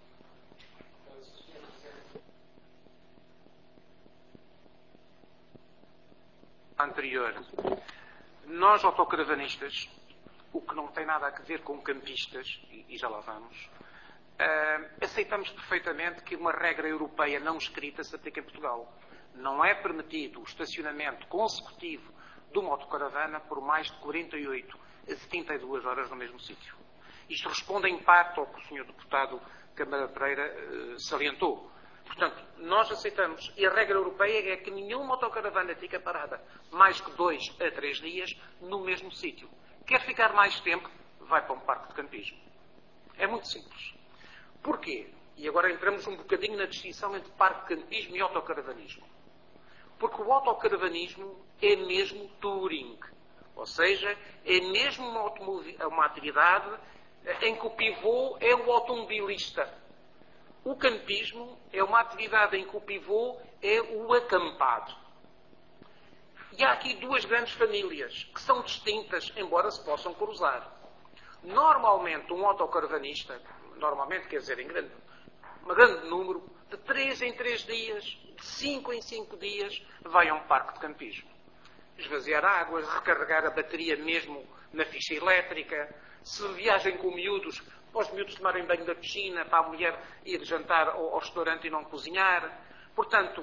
Anterior. Nós, autocaravanistas, o que não tem nada a ver com campistas, e já lá vamos, aceitamos perfeitamente que uma regra europeia não escrita se aplica em Portugal. Não é permitido o estacionamento consecutivo de uma autocaravana por mais de 48 a 72 horas no mesmo sítio. Isto responde em parte ao que o Sr. Deputado Câmara Pereira salientou. Portanto, nós aceitamos, e a regra europeia é que nenhuma autocaravana fica parada mais que 2 a 3 dias no mesmo sítio. Quer ficar mais tempo, vai para um parque de campismo. É muito simples. Porquê? E agora entramos um bocadinho na distinção entre parque de campismo e autocaravanismo. Porque o autocaravanismo é mesmo touring. Ou seja, é mesmo uma atividade em que o pivô é o automobilista. O campismo é uma atividade em que o pivô é o acampado. E há aqui duas grandes famílias que são distintas, embora se possam cruzar. Normalmente, um autocaravanista, normalmente quer dizer em grande número, de 3 em 3 dias, de 5 em 5 dias, vai a um parque de campismo. Esvaziar águas, recarregar a bateria mesmo na ficha elétrica, se viajem com miúdos, para os miúdos tomarem banho da piscina, para a mulher ir jantar ao restaurante e não cozinhar. Portanto,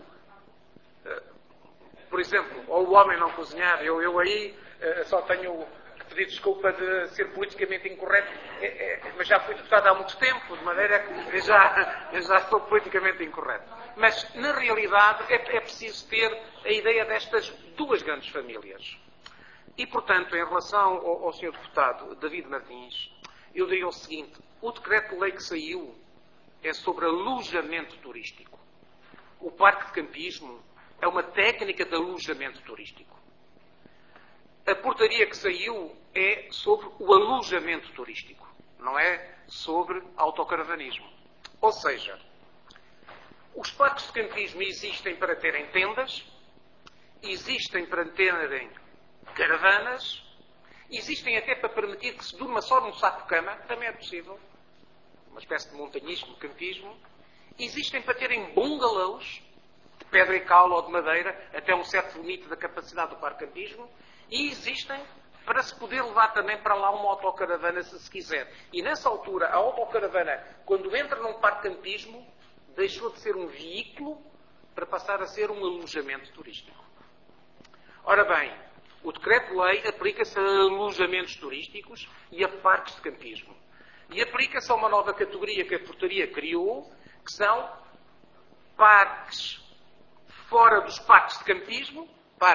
por exemplo, ou o homem não cozinhar, eu aí só tenho que pedir desculpa de ser politicamente incorreto, mas já fui deputado há muito tempo, de maneira que eu já sou politicamente incorreto. Mas, na realidade, é preciso ter a ideia destas duas grandes famílias. E, portanto, em relação ao Sr. Deputado David Martins, eu diria o seguinte: o decreto-lei que saiu é sobre alojamento turístico. O parque de campismo é uma técnica de alojamento turístico. A portaria que saiu é sobre o alojamento turístico, não é sobre autocaravanismo. Ou seja, os parques de campismo existem para terem tendas, existem para terem caravanas, existem até para permitir que se durma só num saco-cama, também é possível, uma espécie de montanhismo, campismo. Existem para terem bungalows, de pedra e caule ou de madeira, até um certo limite da capacidade do parque de campismo, e existem para se poder levar também para lá uma autocaravana, se quiser. E nessa altura, a autocaravana, quando entra num parque de campismo, deixou de ser um veículo para passar a ser um alojamento turístico. Ora bem, o decreto-lei aplica-se a alojamentos turísticos e a parques de campismo. E aplica-se a uma nova categoria que a portaria criou, que são parques fora dos parques de campismo,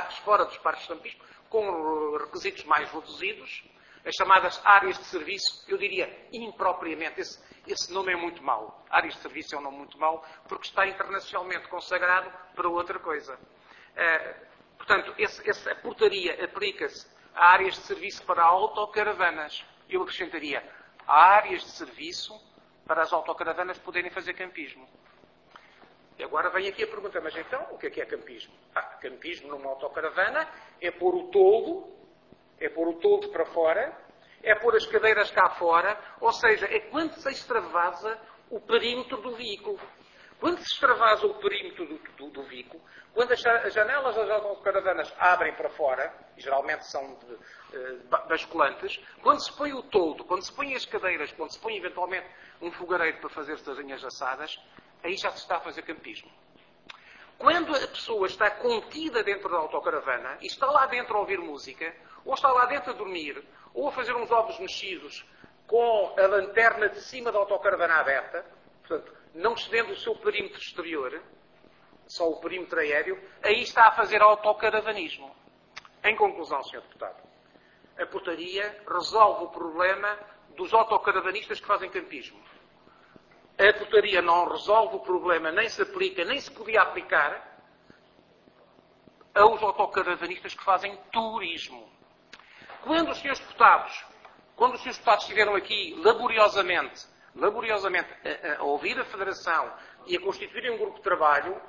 com requisitos mais reduzidos, as chamadas áreas de serviço, eu diria impropriamente, esse nome é muito mau. Áreas de serviço é um nome muito mau, porque está internacionalmente consagrado para outra coisa. Portanto, essa portaria aplica-se a áreas de serviço para autocaravanas. Eu acrescentaria a áreas de serviço para as autocaravanas poderem fazer campismo. E agora vem aqui a pergunta, mas então, o que é campismo? Campismo numa autocaravana é pôr o toldo para fora, é pôr as cadeiras cá fora, ou seja, é quando se extravasa o perímetro do veículo. Quando se extravasa o perímetro do veículo, quando as janelas das autocaravanas abrem para fora, e geralmente são basculantes, quando se põe o toldo, quando se põe as cadeiras, quando se põe eventualmente um fogareiro para fazer sardinhas assadas, aí já se está a fazer campismo. Quando a pessoa está contida dentro da autocaravana e está lá dentro a ouvir música, ou está lá dentro a dormir, ou a fazer uns ovos mexidos com a lanterna de cima da autocaravana aberta, portanto, não excedendo o seu perímetro exterior, só o perímetro aéreo, aí está a fazer autocaravanismo. Em conclusão, Sr. Deputado, a portaria resolve o problema dos autocaravanistas que fazem campismo. A portaria não resolve o problema, nem se aplica, nem se podia aplicar aos autocaravanistas que fazem turismo. Quando os senhores deputados estiveram aqui laboriosamente a ouvir a Federação e a constituírem um grupo de trabalho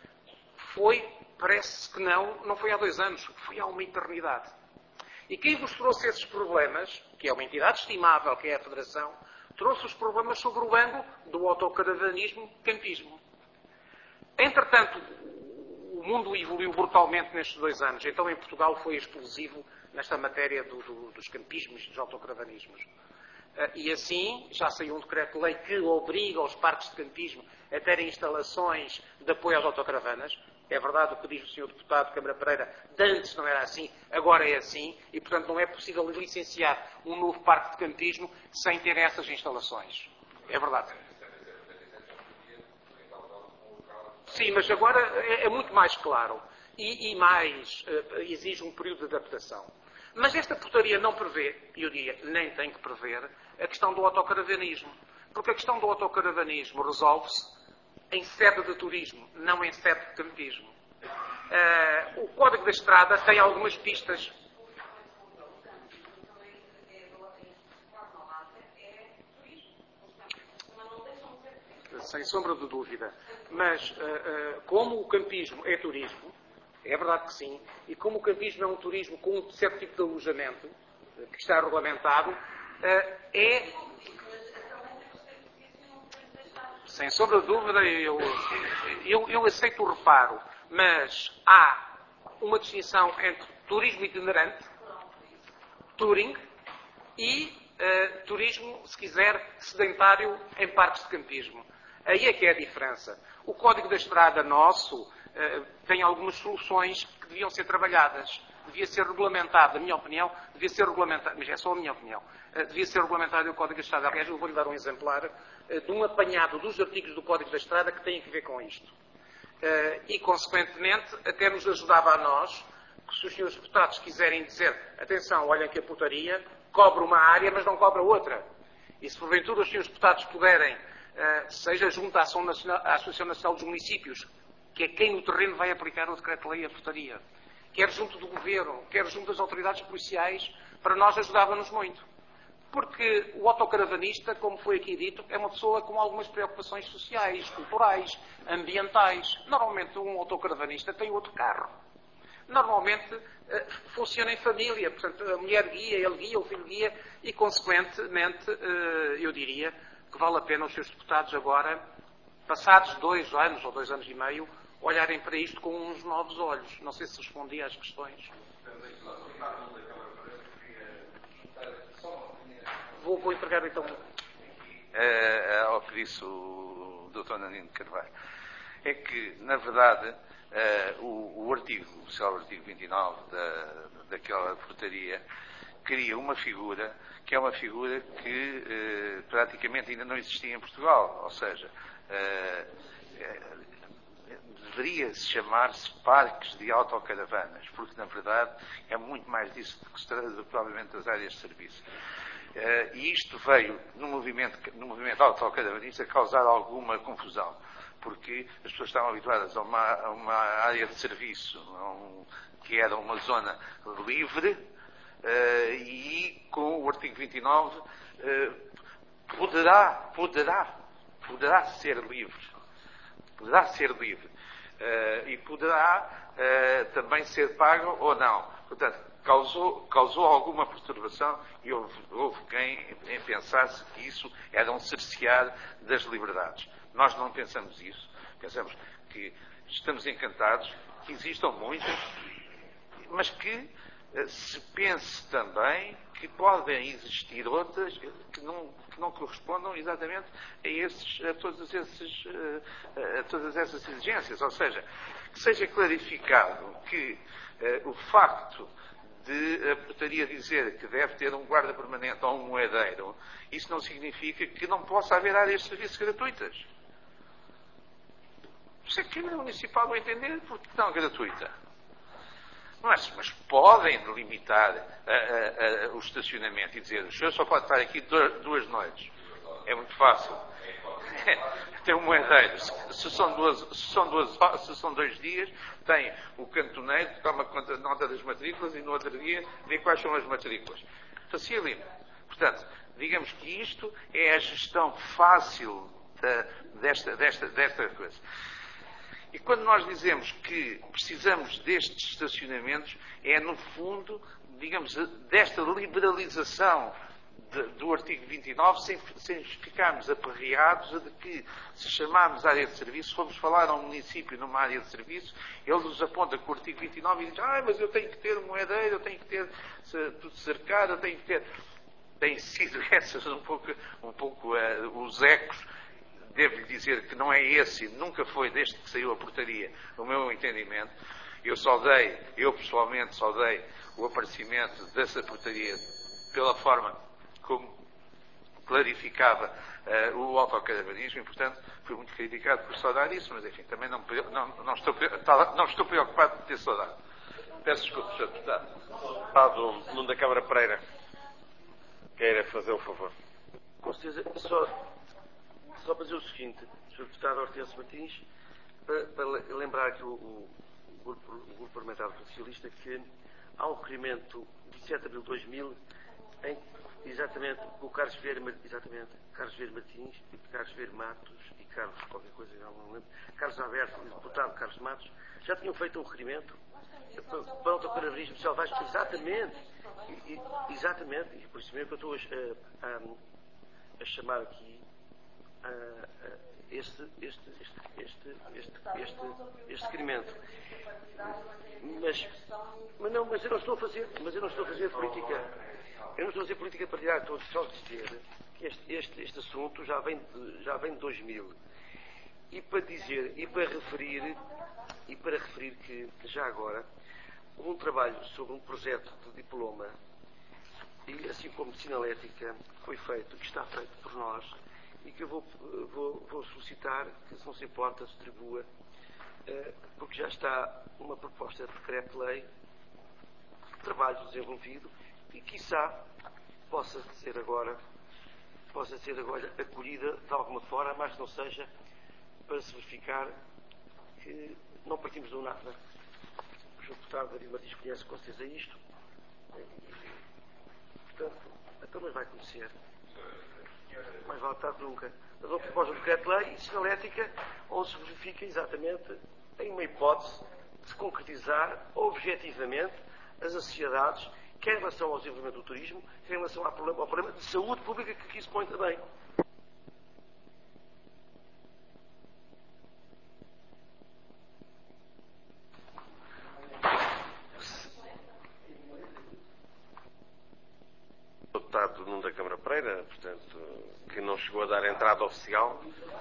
parece que não foi há 2 anos, foi há uma eternidade. E quem vos trouxe esses problemas, que é uma entidade estimável, que é a Federação, trouxe os problemas sobre o ângulo do autocaravanismo-campismo. Entretanto, o mundo evoluiu brutalmente nestes 2 anos. Então, em Portugal, foi explosivo nesta matéria dos campismos e dos autocaravanismos. E assim, já saiu um decreto-lei que obriga os parques de campismo a terem instalações de apoio às autocaravanas. É verdade o que diz o Sr. Deputado Câmara Pereira, de antes não era assim, agora é assim, e portanto não é possível licenciar um novo parque de campismo sem ter essas instalações. É verdade. Sim, mas agora é muito mais claro e mais exige um período de adaptação. Mas esta portaria não prevê, e eu diria nem tem que prever, a questão do autocaravanismo. Porque a questão do autocaravanismo resolve-se em sede de turismo, não em sede de campismo. O Código da Estrada tem algumas pistas. Sem sombra de dúvida. Mas, como o campismo é turismo, é verdade que sim, e como o campismo é um turismo com um certo tipo de alojamento, que está regulamentado, sem sombra de dúvida, eu aceito o reparo, mas há uma distinção entre turismo itinerante, touring, e turismo, se quiser, sedentário em parques de campismo. Aí é que é a diferença. O Código da Estrada nosso tem algumas soluções que deviam ser trabalhadas. Devia ser regulamentado, na minha opinião, devia ser regulamentado, mas é só a minha opinião, devia ser regulamentado o Código da Estrada. Aliás, eu vou-lhe dar um exemplar de um apanhado dos artigos do Código da Estrada que têm a ver com isto. E, consequentemente, até nos ajudava a nós, que se os senhores deputados quiserem dizer, atenção, olhem que a portaria cobre uma área, mas não cobre outra. E se porventura os senhores deputados puderem, seja junto à Associação Nacional dos Municípios, que é quem no terreno vai aplicar o decreto-lei e a portaria, quer junto do Governo, quer junto das autoridades policiais, para nós ajudava-nos muito. Porque o autocaravanista, como foi aqui dito, é uma pessoa com algumas preocupações sociais, culturais, ambientais. Normalmente um autocaravanista tem outro carro. Normalmente funciona em família, portanto a mulher guia, ele guia, o filho guia, e consequentemente eu diria que vale a pena os seus deputados agora, passados 2 anos ou 2 anos e meio, olharem para isto com uns novos olhos. Não sei se respondi às questões. Vou entregar então. Ao que disse o Dr. Nandino Carvalho, é que, na verdade, o artigo 29 daquela portaria cria uma figura que é uma figura que praticamente ainda não existia em Portugal, ou seja, deveria-se chamar-se parques de autocaravanas, porque na verdade é muito mais disso do que se trata provavelmente das áreas de serviço. E isto veio no movimento autocaravanista causar alguma confusão, porque as pessoas estavam habituadas a uma área de serviço que era uma zona livre, e com o artigo 29 poderá ser livre. Poderá ser livre. E poderá também ser pago ou não. Portanto, causou alguma perturbação e houve quem pensasse que isso era um cercear das liberdades. Nós não pensamos isso. Pensamos que estamos encantados, que existam muitas, mas que se pense também que podem existir outras que não correspondam exatamente a todas essas exigências. Ou seja, que seja clarificado que o facto de a portaria dizer que deve ter um guarda permanente ou um moedeiro, isso não significa que não possa haver áreas de serviço gratuitas. Se a Câmara Municipal vai entender, porque não gratuita. Mas podem delimitar o estacionamento e dizer o senhor só pode estar aqui 2 noites. É muito fácil. Tem um moedeiro. Se são 2 dias, tem o cantoneiro que toma nota das matrículas e no outro dia vê quais são as matrículas. Facilita. Portanto, digamos que isto é a gestão fácil desta coisa. E quando nós dizemos que precisamos destes estacionamentos, é no fundo, digamos, desta liberalização do artigo 29, sem ficarmos aperreados de que, se chamarmos área de serviço, se formos falar a um município numa área de serviço, ele nos aponta com o artigo 29 e diz, mas eu tenho que ter moedeiro, eu tenho que ter tudo cercado, eu tenho que ter... Têm sido esses um pouco os ecos. Devo-lhe dizer que não é esse, nunca foi desde que saiu a portaria, o meu entendimento. Eu pessoalmente só dei o aparecimento dessa portaria pela forma como clarificava o autocaravanismo e, portanto, fui muito criticado por só dar isso, mas enfim, também não estou preocupado de ter só dado. Peço desculpa, Sr. Deputado. Deputado Nuno da Câmara Pereira, queira fazer o favor. Com certeza, só para dizer o seguinte, Sr. Deputado Hortêncio Martins, para lembrar aqui o Grupo Parlamentar Socialista que há um requerimento de 7 de abril de 2000 em exatamente o Carlos Vieira Martins e Carlos Vieira Matos e Carlos qualquer coisa, não lembro, Carlos Alberto e o deputado Carlos Matos já tinham feito um requerimento para o autocaravanismo selvagem, exatamente, e por isso mesmo que eu estou a chamar aqui este requerimento. Mas eu não estou a fazer política. Eu não estou a fazer política partidária, estou só a dizer que este assunto já vem de 2000. E para dizer, e para referir que já agora um trabalho sobre um projeto de diploma, e assim como medicina elétrica, foi feito, que está feito por nós, e que eu vou solicitar que, se não se importa, distribua, porque já está uma proposta de decreto-lei, trabalho desenvolvido, e quiçá possa ser agora acolhida de alguma forma, mas que não seja para se verificar que não partimos do nada. O Sr. Deputado David Martins conhece com certeza isto, portanto, então mas vai conhecer. Mais vale tarde nunca. Mas uma proposta de decreto-lei e sinalética onde se verifica exatamente, em uma hipótese, de se concretizar objetivamente as ansiedades, quer em relação ao desenvolvimento do turismo, quer em relação ao problema de saúde pública que aqui se põe também. O deputado Nuno da Câmara Pereira, portanto, que não chegou a dar entrada oficial.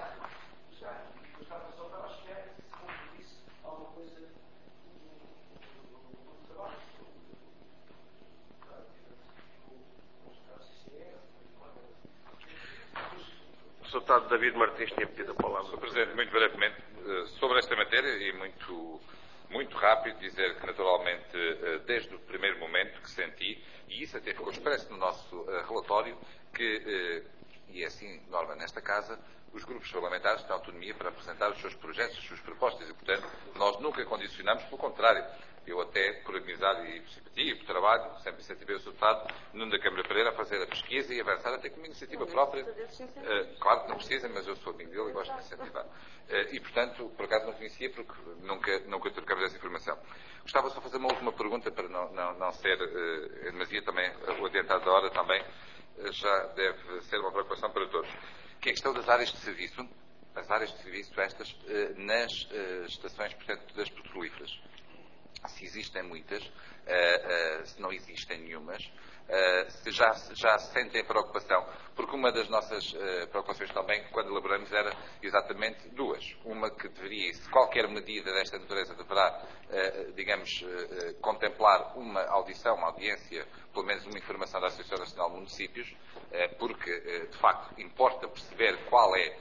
O Sr. Deputado David Martins tinha pedido a palavra. Sr. Presidente, muito brevemente, sobre esta matéria e muito rápido dizer que, naturalmente, desde o primeiro momento que senti, e isso até ficou expresso no nosso relatório, que, e é assim norma nesta Casa, os grupos parlamentares têm autonomia para apresentar os seus projetos, as suas propostas, e, portanto, nós nunca condicionamos, pelo contrário. Eu até, por amizade e por simpatia e por trabalho, sempre incentivei o Sr. Deputado Nuno da Câmara Pereira a fazer a pesquisa e avançar até com uma iniciativa própria. Claro que não precisa, mas eu sou amigo dele e gosto de incentivar. E, portanto, por acaso não conhecia porque nunca trocamos essa informação. Gostava só de fazer uma última pergunta para não ser, mas ia também, o adiantado da hora também, já deve ser uma preocupação para todos. Que é a questão das áreas de serviço. As áreas de serviço estas nas estações, portanto, das petrolíferas. Se existem muitas, se não existem nenhumas, se já sentem preocupação, porque uma das nossas preocupações também, quando elaboramos, era exatamente duas. Uma que deveria, se qualquer medida desta natureza deverá, digamos, contemplar uma audição, uma audiência, pelo menos uma informação da Associação Nacional de Municípios, porque, de facto, importa perceber qual é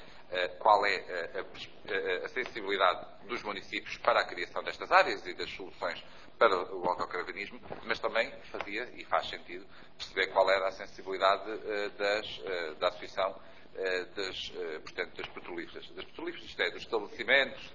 a sensibilidade dos municípios para a criação destas áreas e das soluções para o autocaravanismo, mas também fazia e faz sentido perceber qual era a sensibilidade da Associação portanto, das petrolíferas. Das petrolíferas, isto é, dos estabelecimentos,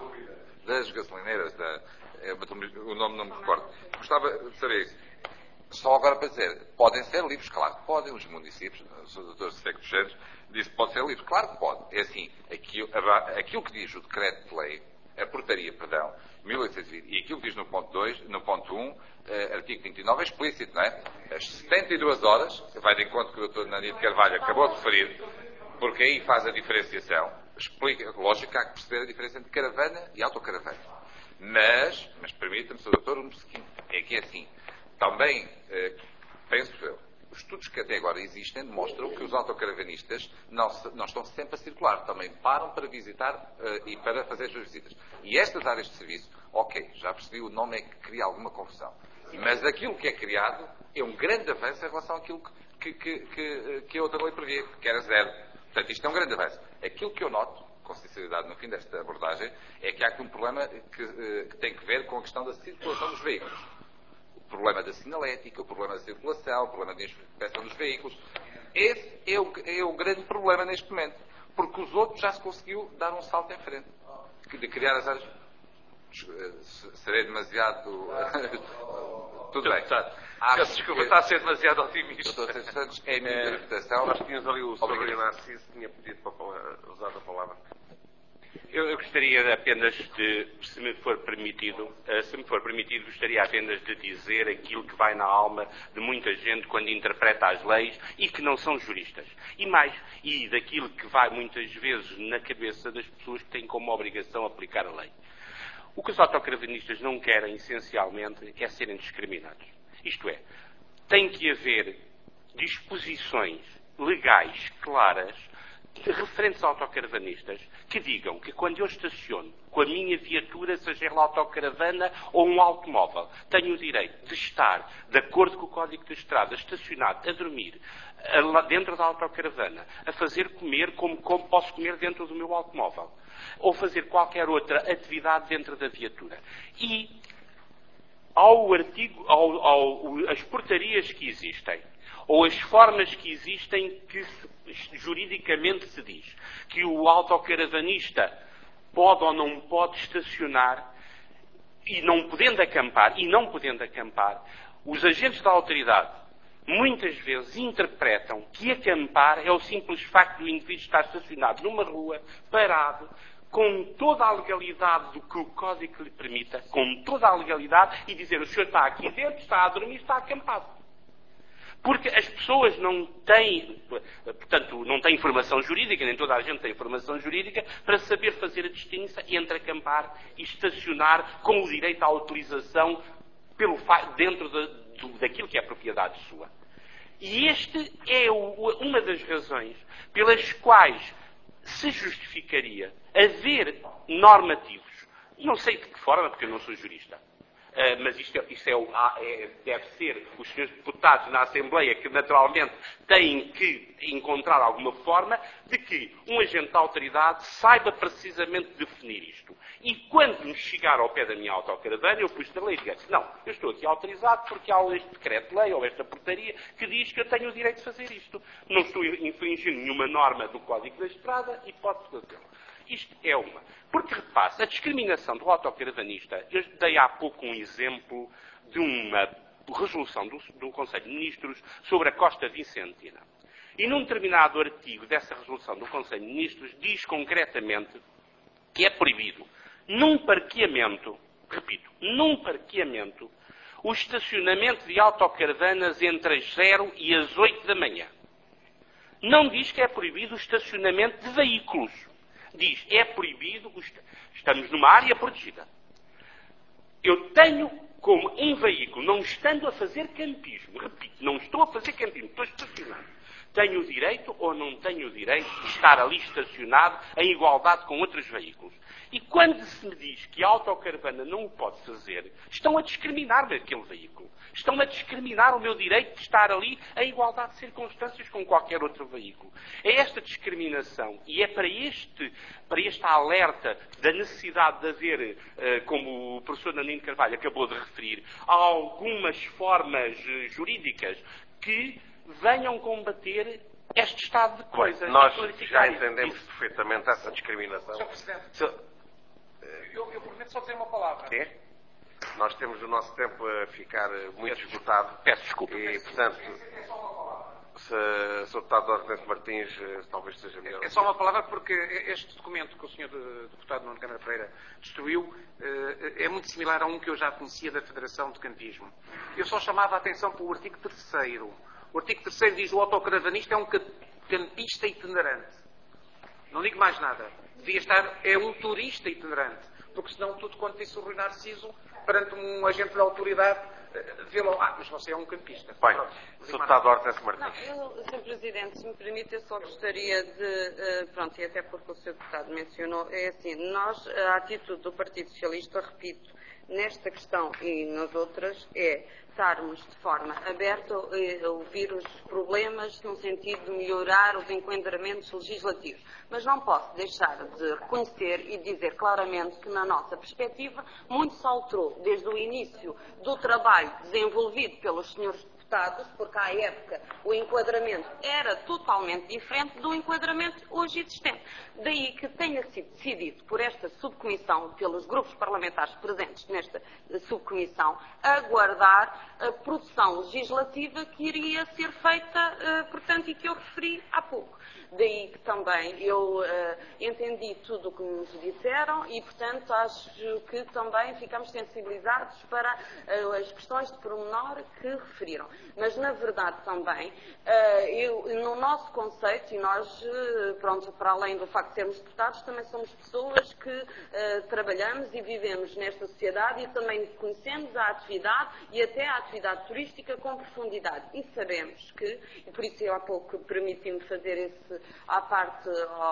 das gasolineiras, o nome não me recordo. Gostava de saber isso. Só agora para dizer, podem ser livres, claro que podem, os municípios, o Dr. Seco dos Santos disse que pode ser livre, claro que pode. É assim, aquilo que diz o decreto de lei, a portaria, perdão, 1820, e aquilo que diz no ponto 2, no ponto 1, artigo 29, é explícito, não é? As 72 horas, vai de encontro que o Dr. Nandito Carvalho acabou de referir, porque aí faz a diferenciação. Explica, lógico que há que perceber a diferença entre caravana e autocaravana. Mas permita-me, Sr. Doutor, um seguinte, é que é assim, também, penso eu, os estudos que até agora existem demonstram que os autocaravanistas não estão sempre a circular, também param para visitar e para fazer as suas visitas. E estas áreas de serviço, ok, já percebi, o nome é que cria alguma confusão. Mas aquilo que é criado é um grande avanço em relação àquilo que a outra lei previa, que era zero. Portanto, isto é um grande avanço. Aquilo que eu noto, com sinceridade, no fim desta abordagem, é que há aqui um problema que tem que ver com a questão da circulação dos veículos. O problema da sinalética, o problema da circulação, o problema da inspeção dos veículos. Esse é o grande problema neste momento. Porque os outros já se conseguiu dar um salto em frente. De criar as áreas... Serei demasiado... Tudo bem. Peço desculpa, está a ser demasiado otimista. Dr. Santos, é a minha interpretação. Nós tínhamos ali o Sr. Narciso, tinha pedido para usar a palavra. Eu gostaria apenas de, se me for permitido, gostaria apenas de dizer aquilo que vai na alma de muita gente quando interpreta as leis e que não são juristas. E daquilo que vai muitas vezes na cabeça das pessoas que têm como obrigação aplicar a lei. O que os autocaravanistas não querem, essencialmente, é serem discriminados. Isto é, tem que haver disposições legais claras referentes a autocaravanistas que digam que quando eu estaciono com a minha viatura, seja ela autocaravana ou um automóvel, tenho o direito de estar, de acordo com o Código de Estrada, estacionado, a dormir dentro da autocaravana, a fazer comer como posso comer dentro do meu automóvel, ou fazer qualquer outra atividade dentro da viatura. E as portarias que existem, ou as formas que existem que juridicamente se diz que o autocaravanista pode ou não pode estacionar e não podendo acampar, os agentes da autoridade muitas vezes interpretam que acampar é o simples facto do indivíduo estar estacionado numa rua, parado, com toda a legalidade do que o Código lhe permita, com toda a legalidade, e dizer o senhor está aqui dentro, está a dormir, está acampado. Porque as pessoas não têm, portanto, não têm formação jurídica, nem toda a gente tem formação jurídica, para saber fazer a distinção entre acampar e estacionar com o direito à utilização dentro daquilo que é propriedade sua. E este é uma das razões pelas quais se justificaria haver normativos, não sei de que forma, porque eu não sou jurista, mas isto deve ser os senhores deputados na Assembleia que naturalmente têm que encontrar alguma forma de que um agente da autoridade saiba precisamente definir isto. E quando me chegar ao pé da minha autocaravana, eu pus da lei e digo, não, eu estou aqui autorizado porque há este decreto-lei ou esta portaria que diz que eu tenho o direito de fazer isto. Não estou infringindo nenhuma norma do Código da Estrada e posso fazê-lo. Isto é uma. Porque, repare, a discriminação do autocaravanista, eu dei há pouco um exemplo de uma resolução do Conselho de Ministros sobre a Costa Vicentina. E num determinado artigo dessa resolução do Conselho de Ministros diz concretamente que é proibido, num parqueamento, repito, num parqueamento, o estacionamento de autocaravanas entre as 0 e as 8 da manhã. Não diz que é proibido o estacionamento de veículos. Diz, é proibido, estamos numa área protegida. Eu tenho como um veículo, não estando a fazer campismo, repito, não estou a fazer campismo, estou estacionado. Tenho o direito ou não tenho o direito de estar ali estacionado em igualdade com outros veículos? E quando se me diz que a autocaravana não o pode fazer, estão a discriminar-me aquele veículo. Estão a discriminar o meu direito de estar ali em igualdade de circunstâncias com qualquer outro veículo. É esta discriminação e é para este alerta da necessidade de haver, como o professor Nandito Carvalho acabou de referir, algumas formas jurídicas que venham combater este estado de coisas. Nós já entendemos perfeitamente essa discriminação. Sr. Presidente, eu prometo só dizer uma palavra. É? nós temos o nosso tempo a ficar muito esgotado. Peço desculpa. E, portanto, se o deputado Hortêncio Martins talvez seja melhor. É só uma palavra, porque este documento que o Sr. Deputado Nuno Câmara Pereira destruiu é muito similar a um que eu já conhecia da Federação de Campismo. Eu só chamava a atenção para o artigo 3º. O artigo 3º diz: o autocaravanista é um campista itinerante. Não digo mais nada. Devia estar, é um turista itinerante. Porque senão tudo quanto tem Rui Narciso, perante um agente da autoridade, vê-lo, mas você é um campista. Bem, Sr. Deputado Hortêncio Martins. Não, Sr. Presidente, se me permite, eu só gostaria de, pronto, e até porque o Sr. Deputado mencionou, é assim, nós, a atitude do Partido Socialista, repito, nesta questão e nas outras, é estarmos de forma aberta a ouvir os problemas no sentido de melhorar os enquadramentos legislativos. Mas não posso deixar de reconhecer e dizer claramente que, na nossa perspectiva, muito se alterou desde o início do trabalho desenvolvido pelos senhores deputados, porque à época o enquadramento era totalmente diferente do enquadramento hoje existente. Daí que tenha sido decidido por esta subcomissão, pelos grupos parlamentares presentes nesta subcomissão, aguardar a produção legislativa que iria ser feita, portanto, e que eu referi há pouco. Daí que também eu entendi tudo o que nos disseram e, portanto, acho que também ficamos sensibilizados para as questões de pormenor que referiram. Mas, na verdade, também, no nosso conceito, e nós, pronto, para além do facto de sermos deputados, também somos pessoas que trabalhamos e vivemos nesta sociedade e também conhecemos a atividade e até a atividade turística com profundidade. E sabemos que, e por isso eu há pouco permiti-me fazer esse à parte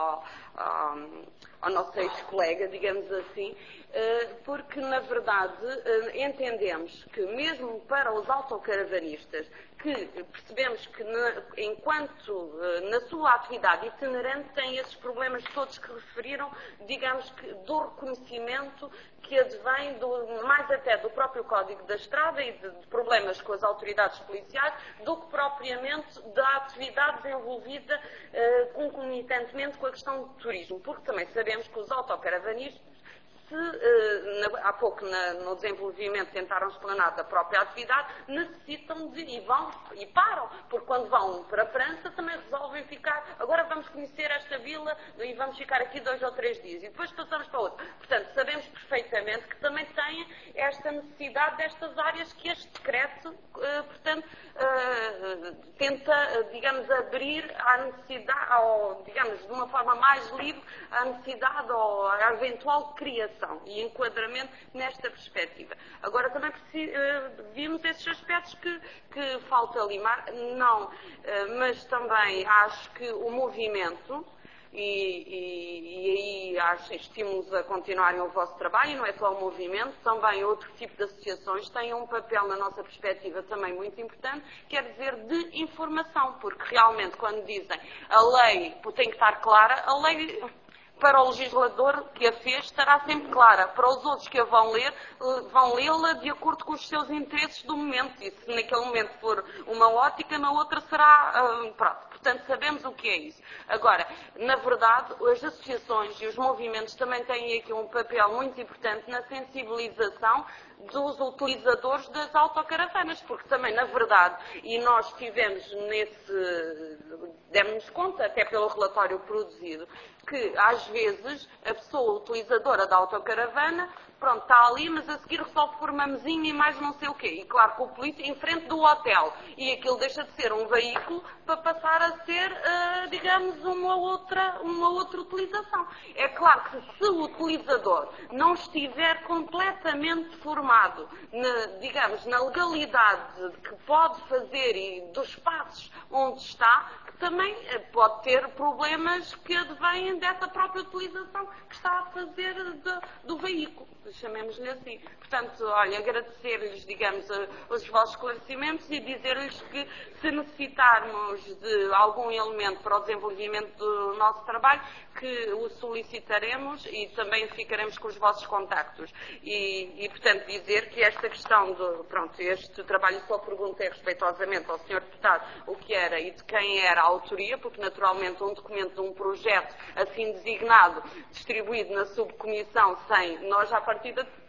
ao nosso ex-colega, digamos assim, porque, na verdade, entendemos que, mesmo para os autocaravanistas, que percebemos que, enquanto na sua atividade itinerante, têm esses problemas todos que referiram, digamos que do reconhecimento que advém mais até do próprio Código da Estrada e de problemas com as autoridades policiais, do que propriamente da atividade desenvolvida concomitantemente com a questão do turismo, porque também sabemos que os autocaravanistas, há pouco no desenvolvimento tentaram explanar da própria atividade, necessitam de e param, porque quando vão para a França também resolvem ficar, agora vamos conhecer esta vila e vamos ficar aqui 2 ou 3 dias e depois passamos para outra. Portanto, sabemos perfeitamente que também têm esta necessidade destas áreas que este decreto, portanto, tenta, digamos, abrir à necessidade, ou, digamos, de uma forma mais livre, à necessidade ou à eventual criação e enquadramento nesta perspectiva. Agora também vimos esses aspectos que falta limar, não, mas também acho que o movimento, e aí estimos a continuarem o vosso trabalho, e não é só o movimento, também outro tipo de associações têm um papel na nossa perspectiva também muito importante, quer dizer, de informação, porque realmente quando dizem a lei tem que estar clara, a lei para o legislador que a fez estará sempre clara. Para os outros que a vão lê-la de acordo com os seus interesses do momento. E se naquele momento for uma ótica, na outra será... pronto. Portanto, sabemos o que é isso. Agora, na verdade, as associações e os movimentos também têm aqui um papel muito importante na sensibilização dos utilizadores das autocaravanas, porque também, na verdade, e nós demos-nos conta, até pelo relatório produzido, que às vezes a pessoa utilizadora da autocaravana, pronto, está ali, mas a seguir resolve por uma mesinha e mais não sei o quê. E claro que o polícia em frente do hotel. E aquilo deixa de ser um veículo para passar a ser, digamos, uma outra utilização. É claro que se o utilizador não estiver completamente formado, digamos, na legalidade que pode fazer e dos passos onde está, também pode ter problemas que advêm dessa própria utilização que está a fazer do veículo, chamemos-lhe assim. Portanto, olha, agradecer-lhes, digamos, os vossos esclarecimentos e dizer-lhes que se necessitarmos de algum elemento para o desenvolvimento do nosso trabalho, que o solicitaremos e também ficaremos com os vossos contactos. E portanto, dizer que esta questão este trabalho, só perguntei respeitosamente ao Sr. Deputado o que era e de quem era a autoria, porque naturalmente um documento de um projeto assim designado, distribuído na subcomissão, sem nós à partida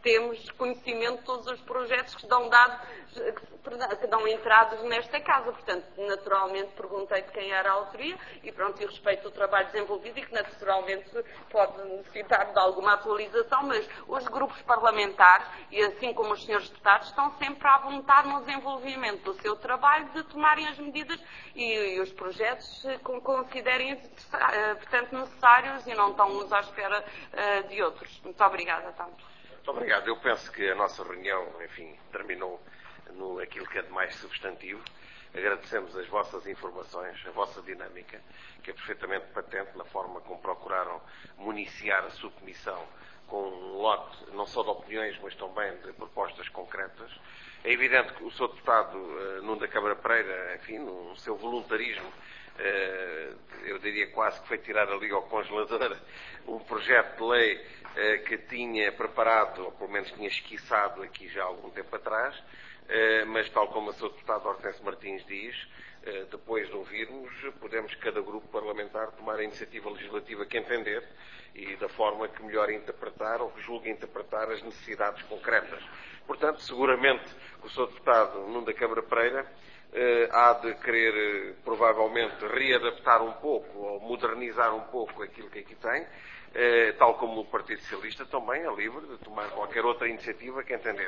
temos conhecimento de todos os projetos que dão entradas nesta casa. Portanto, naturalmente perguntei de quem era a autoria e pronto, e respeito o trabalho desenvolvido e que naturalmente pode necessitar de alguma atualização, mas os grupos parlamentares, e assim como os senhores deputados, estão sempre à vontade no desenvolvimento do seu trabalho de tomarem as medidas e os projetos que considerem, portanto, necessários e não estão uns à espera de outros. Muito obrigada, tanto. Muito obrigado. Eu penso que a nossa reunião, enfim, terminou no aquilo que é de mais substantivo. Agradecemos as vossas informações, a vossa dinâmica, que é perfeitamente patente na forma como procuraram municiar a subcomissão com um lote não só de opiniões, mas também de propostas concretas. É evidente que o Sr. Deputado Nuno da Câmara Pereira, enfim, no seu voluntarismo, eu diria quase que foi tirar ali ao congelador um projeto de lei que tinha preparado, ou pelo menos tinha esquiçado aqui já há algum tempo atrás, mas tal como o Sr. Deputado Hortêncio Martins diz, depois de ouvirmos, podemos cada grupo parlamentar tomar a iniciativa legislativa que entender e da forma que melhor interpretar ou que julgue interpretar as necessidades concretas. Portanto, seguramente o Sr. Deputado Nuno da Câmara Pereira há de querer, provavelmente, readaptar um pouco ou modernizar um pouco aquilo que aqui tem, tal como o Partido Socialista também é livre de tomar qualquer outra iniciativa que entender.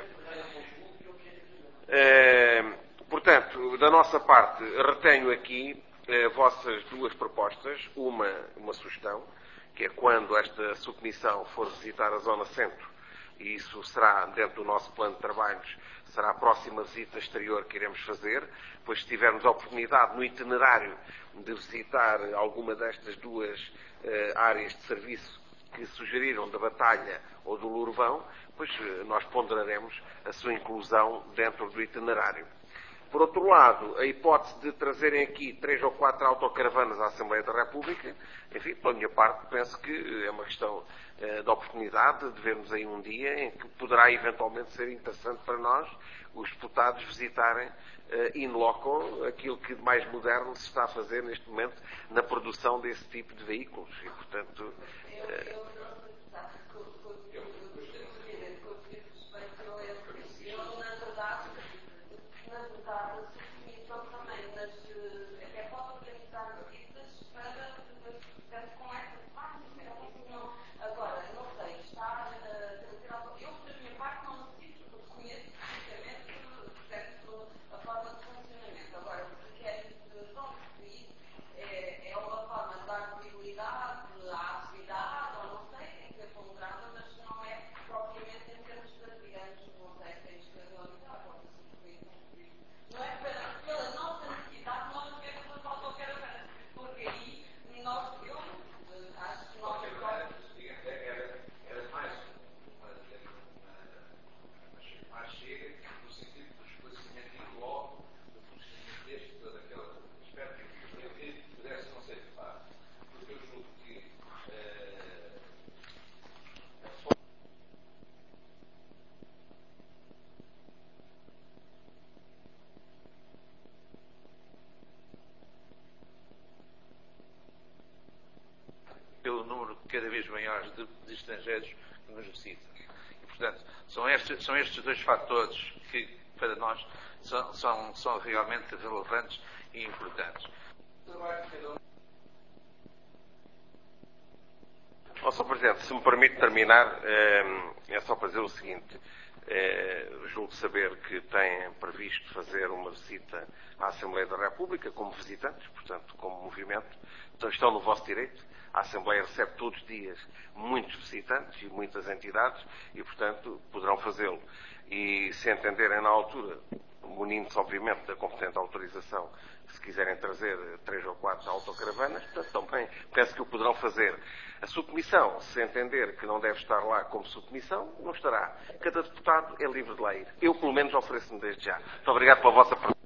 Portanto, da nossa parte, retenho aqui vossas duas propostas, uma sugestão, que é quando esta subcomissão for visitar a Zona Centro, e isso será dentro do nosso plano de trabalhos, será a próxima visita exterior que iremos fazer, pois se tivermos a oportunidade no itinerário de visitar alguma destas duas áreas de serviço que sugeriram da Batalha ou do Lourvão, pois nós ponderaremos a sua inclusão dentro do itinerário. Por outro lado, a hipótese de trazerem aqui 3 ou 4 autocaravanas à Assembleia da República, enfim, pela minha parte, penso que é uma questão de oportunidade, de vermos aí um dia em que poderá eventualmente ser interessante para nós, os deputados, visitarem in loco aquilo que de mais moderno se está a fazer neste momento na produção desse tipo de veículos. E, portanto, pelo número cada vez maior de estrangeiros que nos visitam. E, portanto, são estes dois fatores que, para nós, são realmente relevantes e importantes. Sr. Presidente, se me permite terminar, é só para dizer o seguinte. Julgo saber que têm previsto fazer uma visita à Assembleia da República como visitantes, portanto, como movimento. Então, estão no vosso direito. A Assembleia recebe todos os dias muitos visitantes e muitas entidades e, portanto, poderão fazê-lo. E, se entenderem na altura, munindo-se, obviamente, da competente autorização, se quiserem trazer 3 ou 4 autocaravanas, portanto, também penso que o poderão fazer. A subcomissão, se entender que não deve estar lá como subcomissão, não estará. Cada deputado é livre de lá ir. Eu, pelo menos, ofereço-me desde já. Muito obrigado pela vossa presença.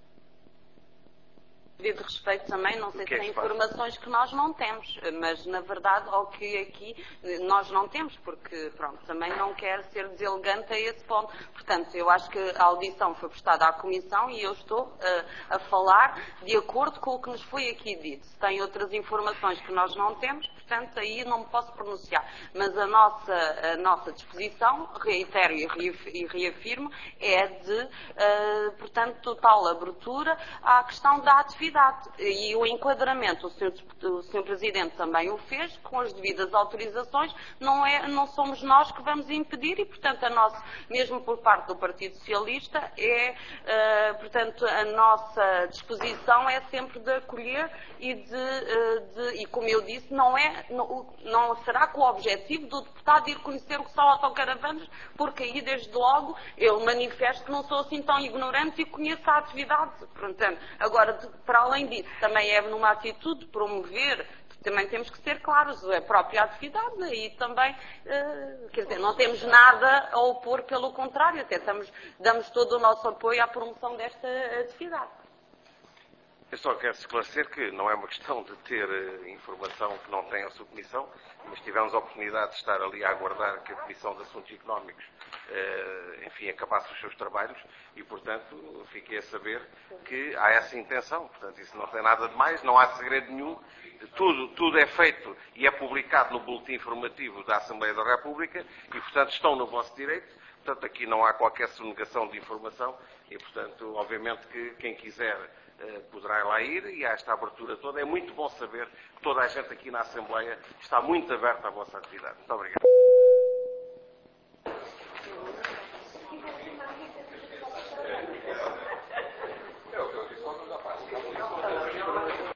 De respeito também, não sei se tem informações que nós não temos, mas na verdade, ao que aqui nós não temos, porque pronto, também não quero ser deselegante a esse ponto. Portanto, eu acho que a audição foi prestada à Comissão e eu estou a falar de acordo com o que nos foi aqui dito. Se tem outras informações que nós não temos, portanto aí não me posso pronunciar. Mas a nossa disposição, reitero e reafirmo, é de, portanto, total abertura à questão da atividade. E o enquadramento, o Sr. Presidente também o fez, com as devidas autorizações, não somos nós que vamos impedir e, portanto, mesmo por parte do Partido Socialista, portanto, a nossa disposição é sempre de acolher e como eu disse, não será com o objetivo do deputado ir conhecer o que são autocaravanas, porque aí, desde logo, eu manifesto que não sou assim tão ignorante e conheço a atividade. Portanto, agora, para além disso, também é numa atitude de promover, também temos que ser claros, a própria atividade, e também, quer dizer, não temos nada a opor, pelo contrário, até damos todo o nosso apoio à promoção desta atividade. Eu só quero esclarecer que não é uma questão de ter informação que não tem a subcomissão, mas tivemos a oportunidade de estar ali a aguardar que a Comissão de Assuntos Económicos, enfim, acabasse os seus trabalhos e, portanto, fiquei a saber que há essa intenção. Portanto, isso não tem nada de mais, não há segredo nenhum. Tudo é feito e é publicado no boletim informativo da Assembleia da República e, portanto, estão no vosso direito. Portanto, aqui não há qualquer sonegação de informação e, portanto, obviamente que quem quiser poderá lá ir e há esta abertura toda. É muito bom saber que toda a gente aqui na Assembleia está muito aberta à vossa atividade. Muito obrigado.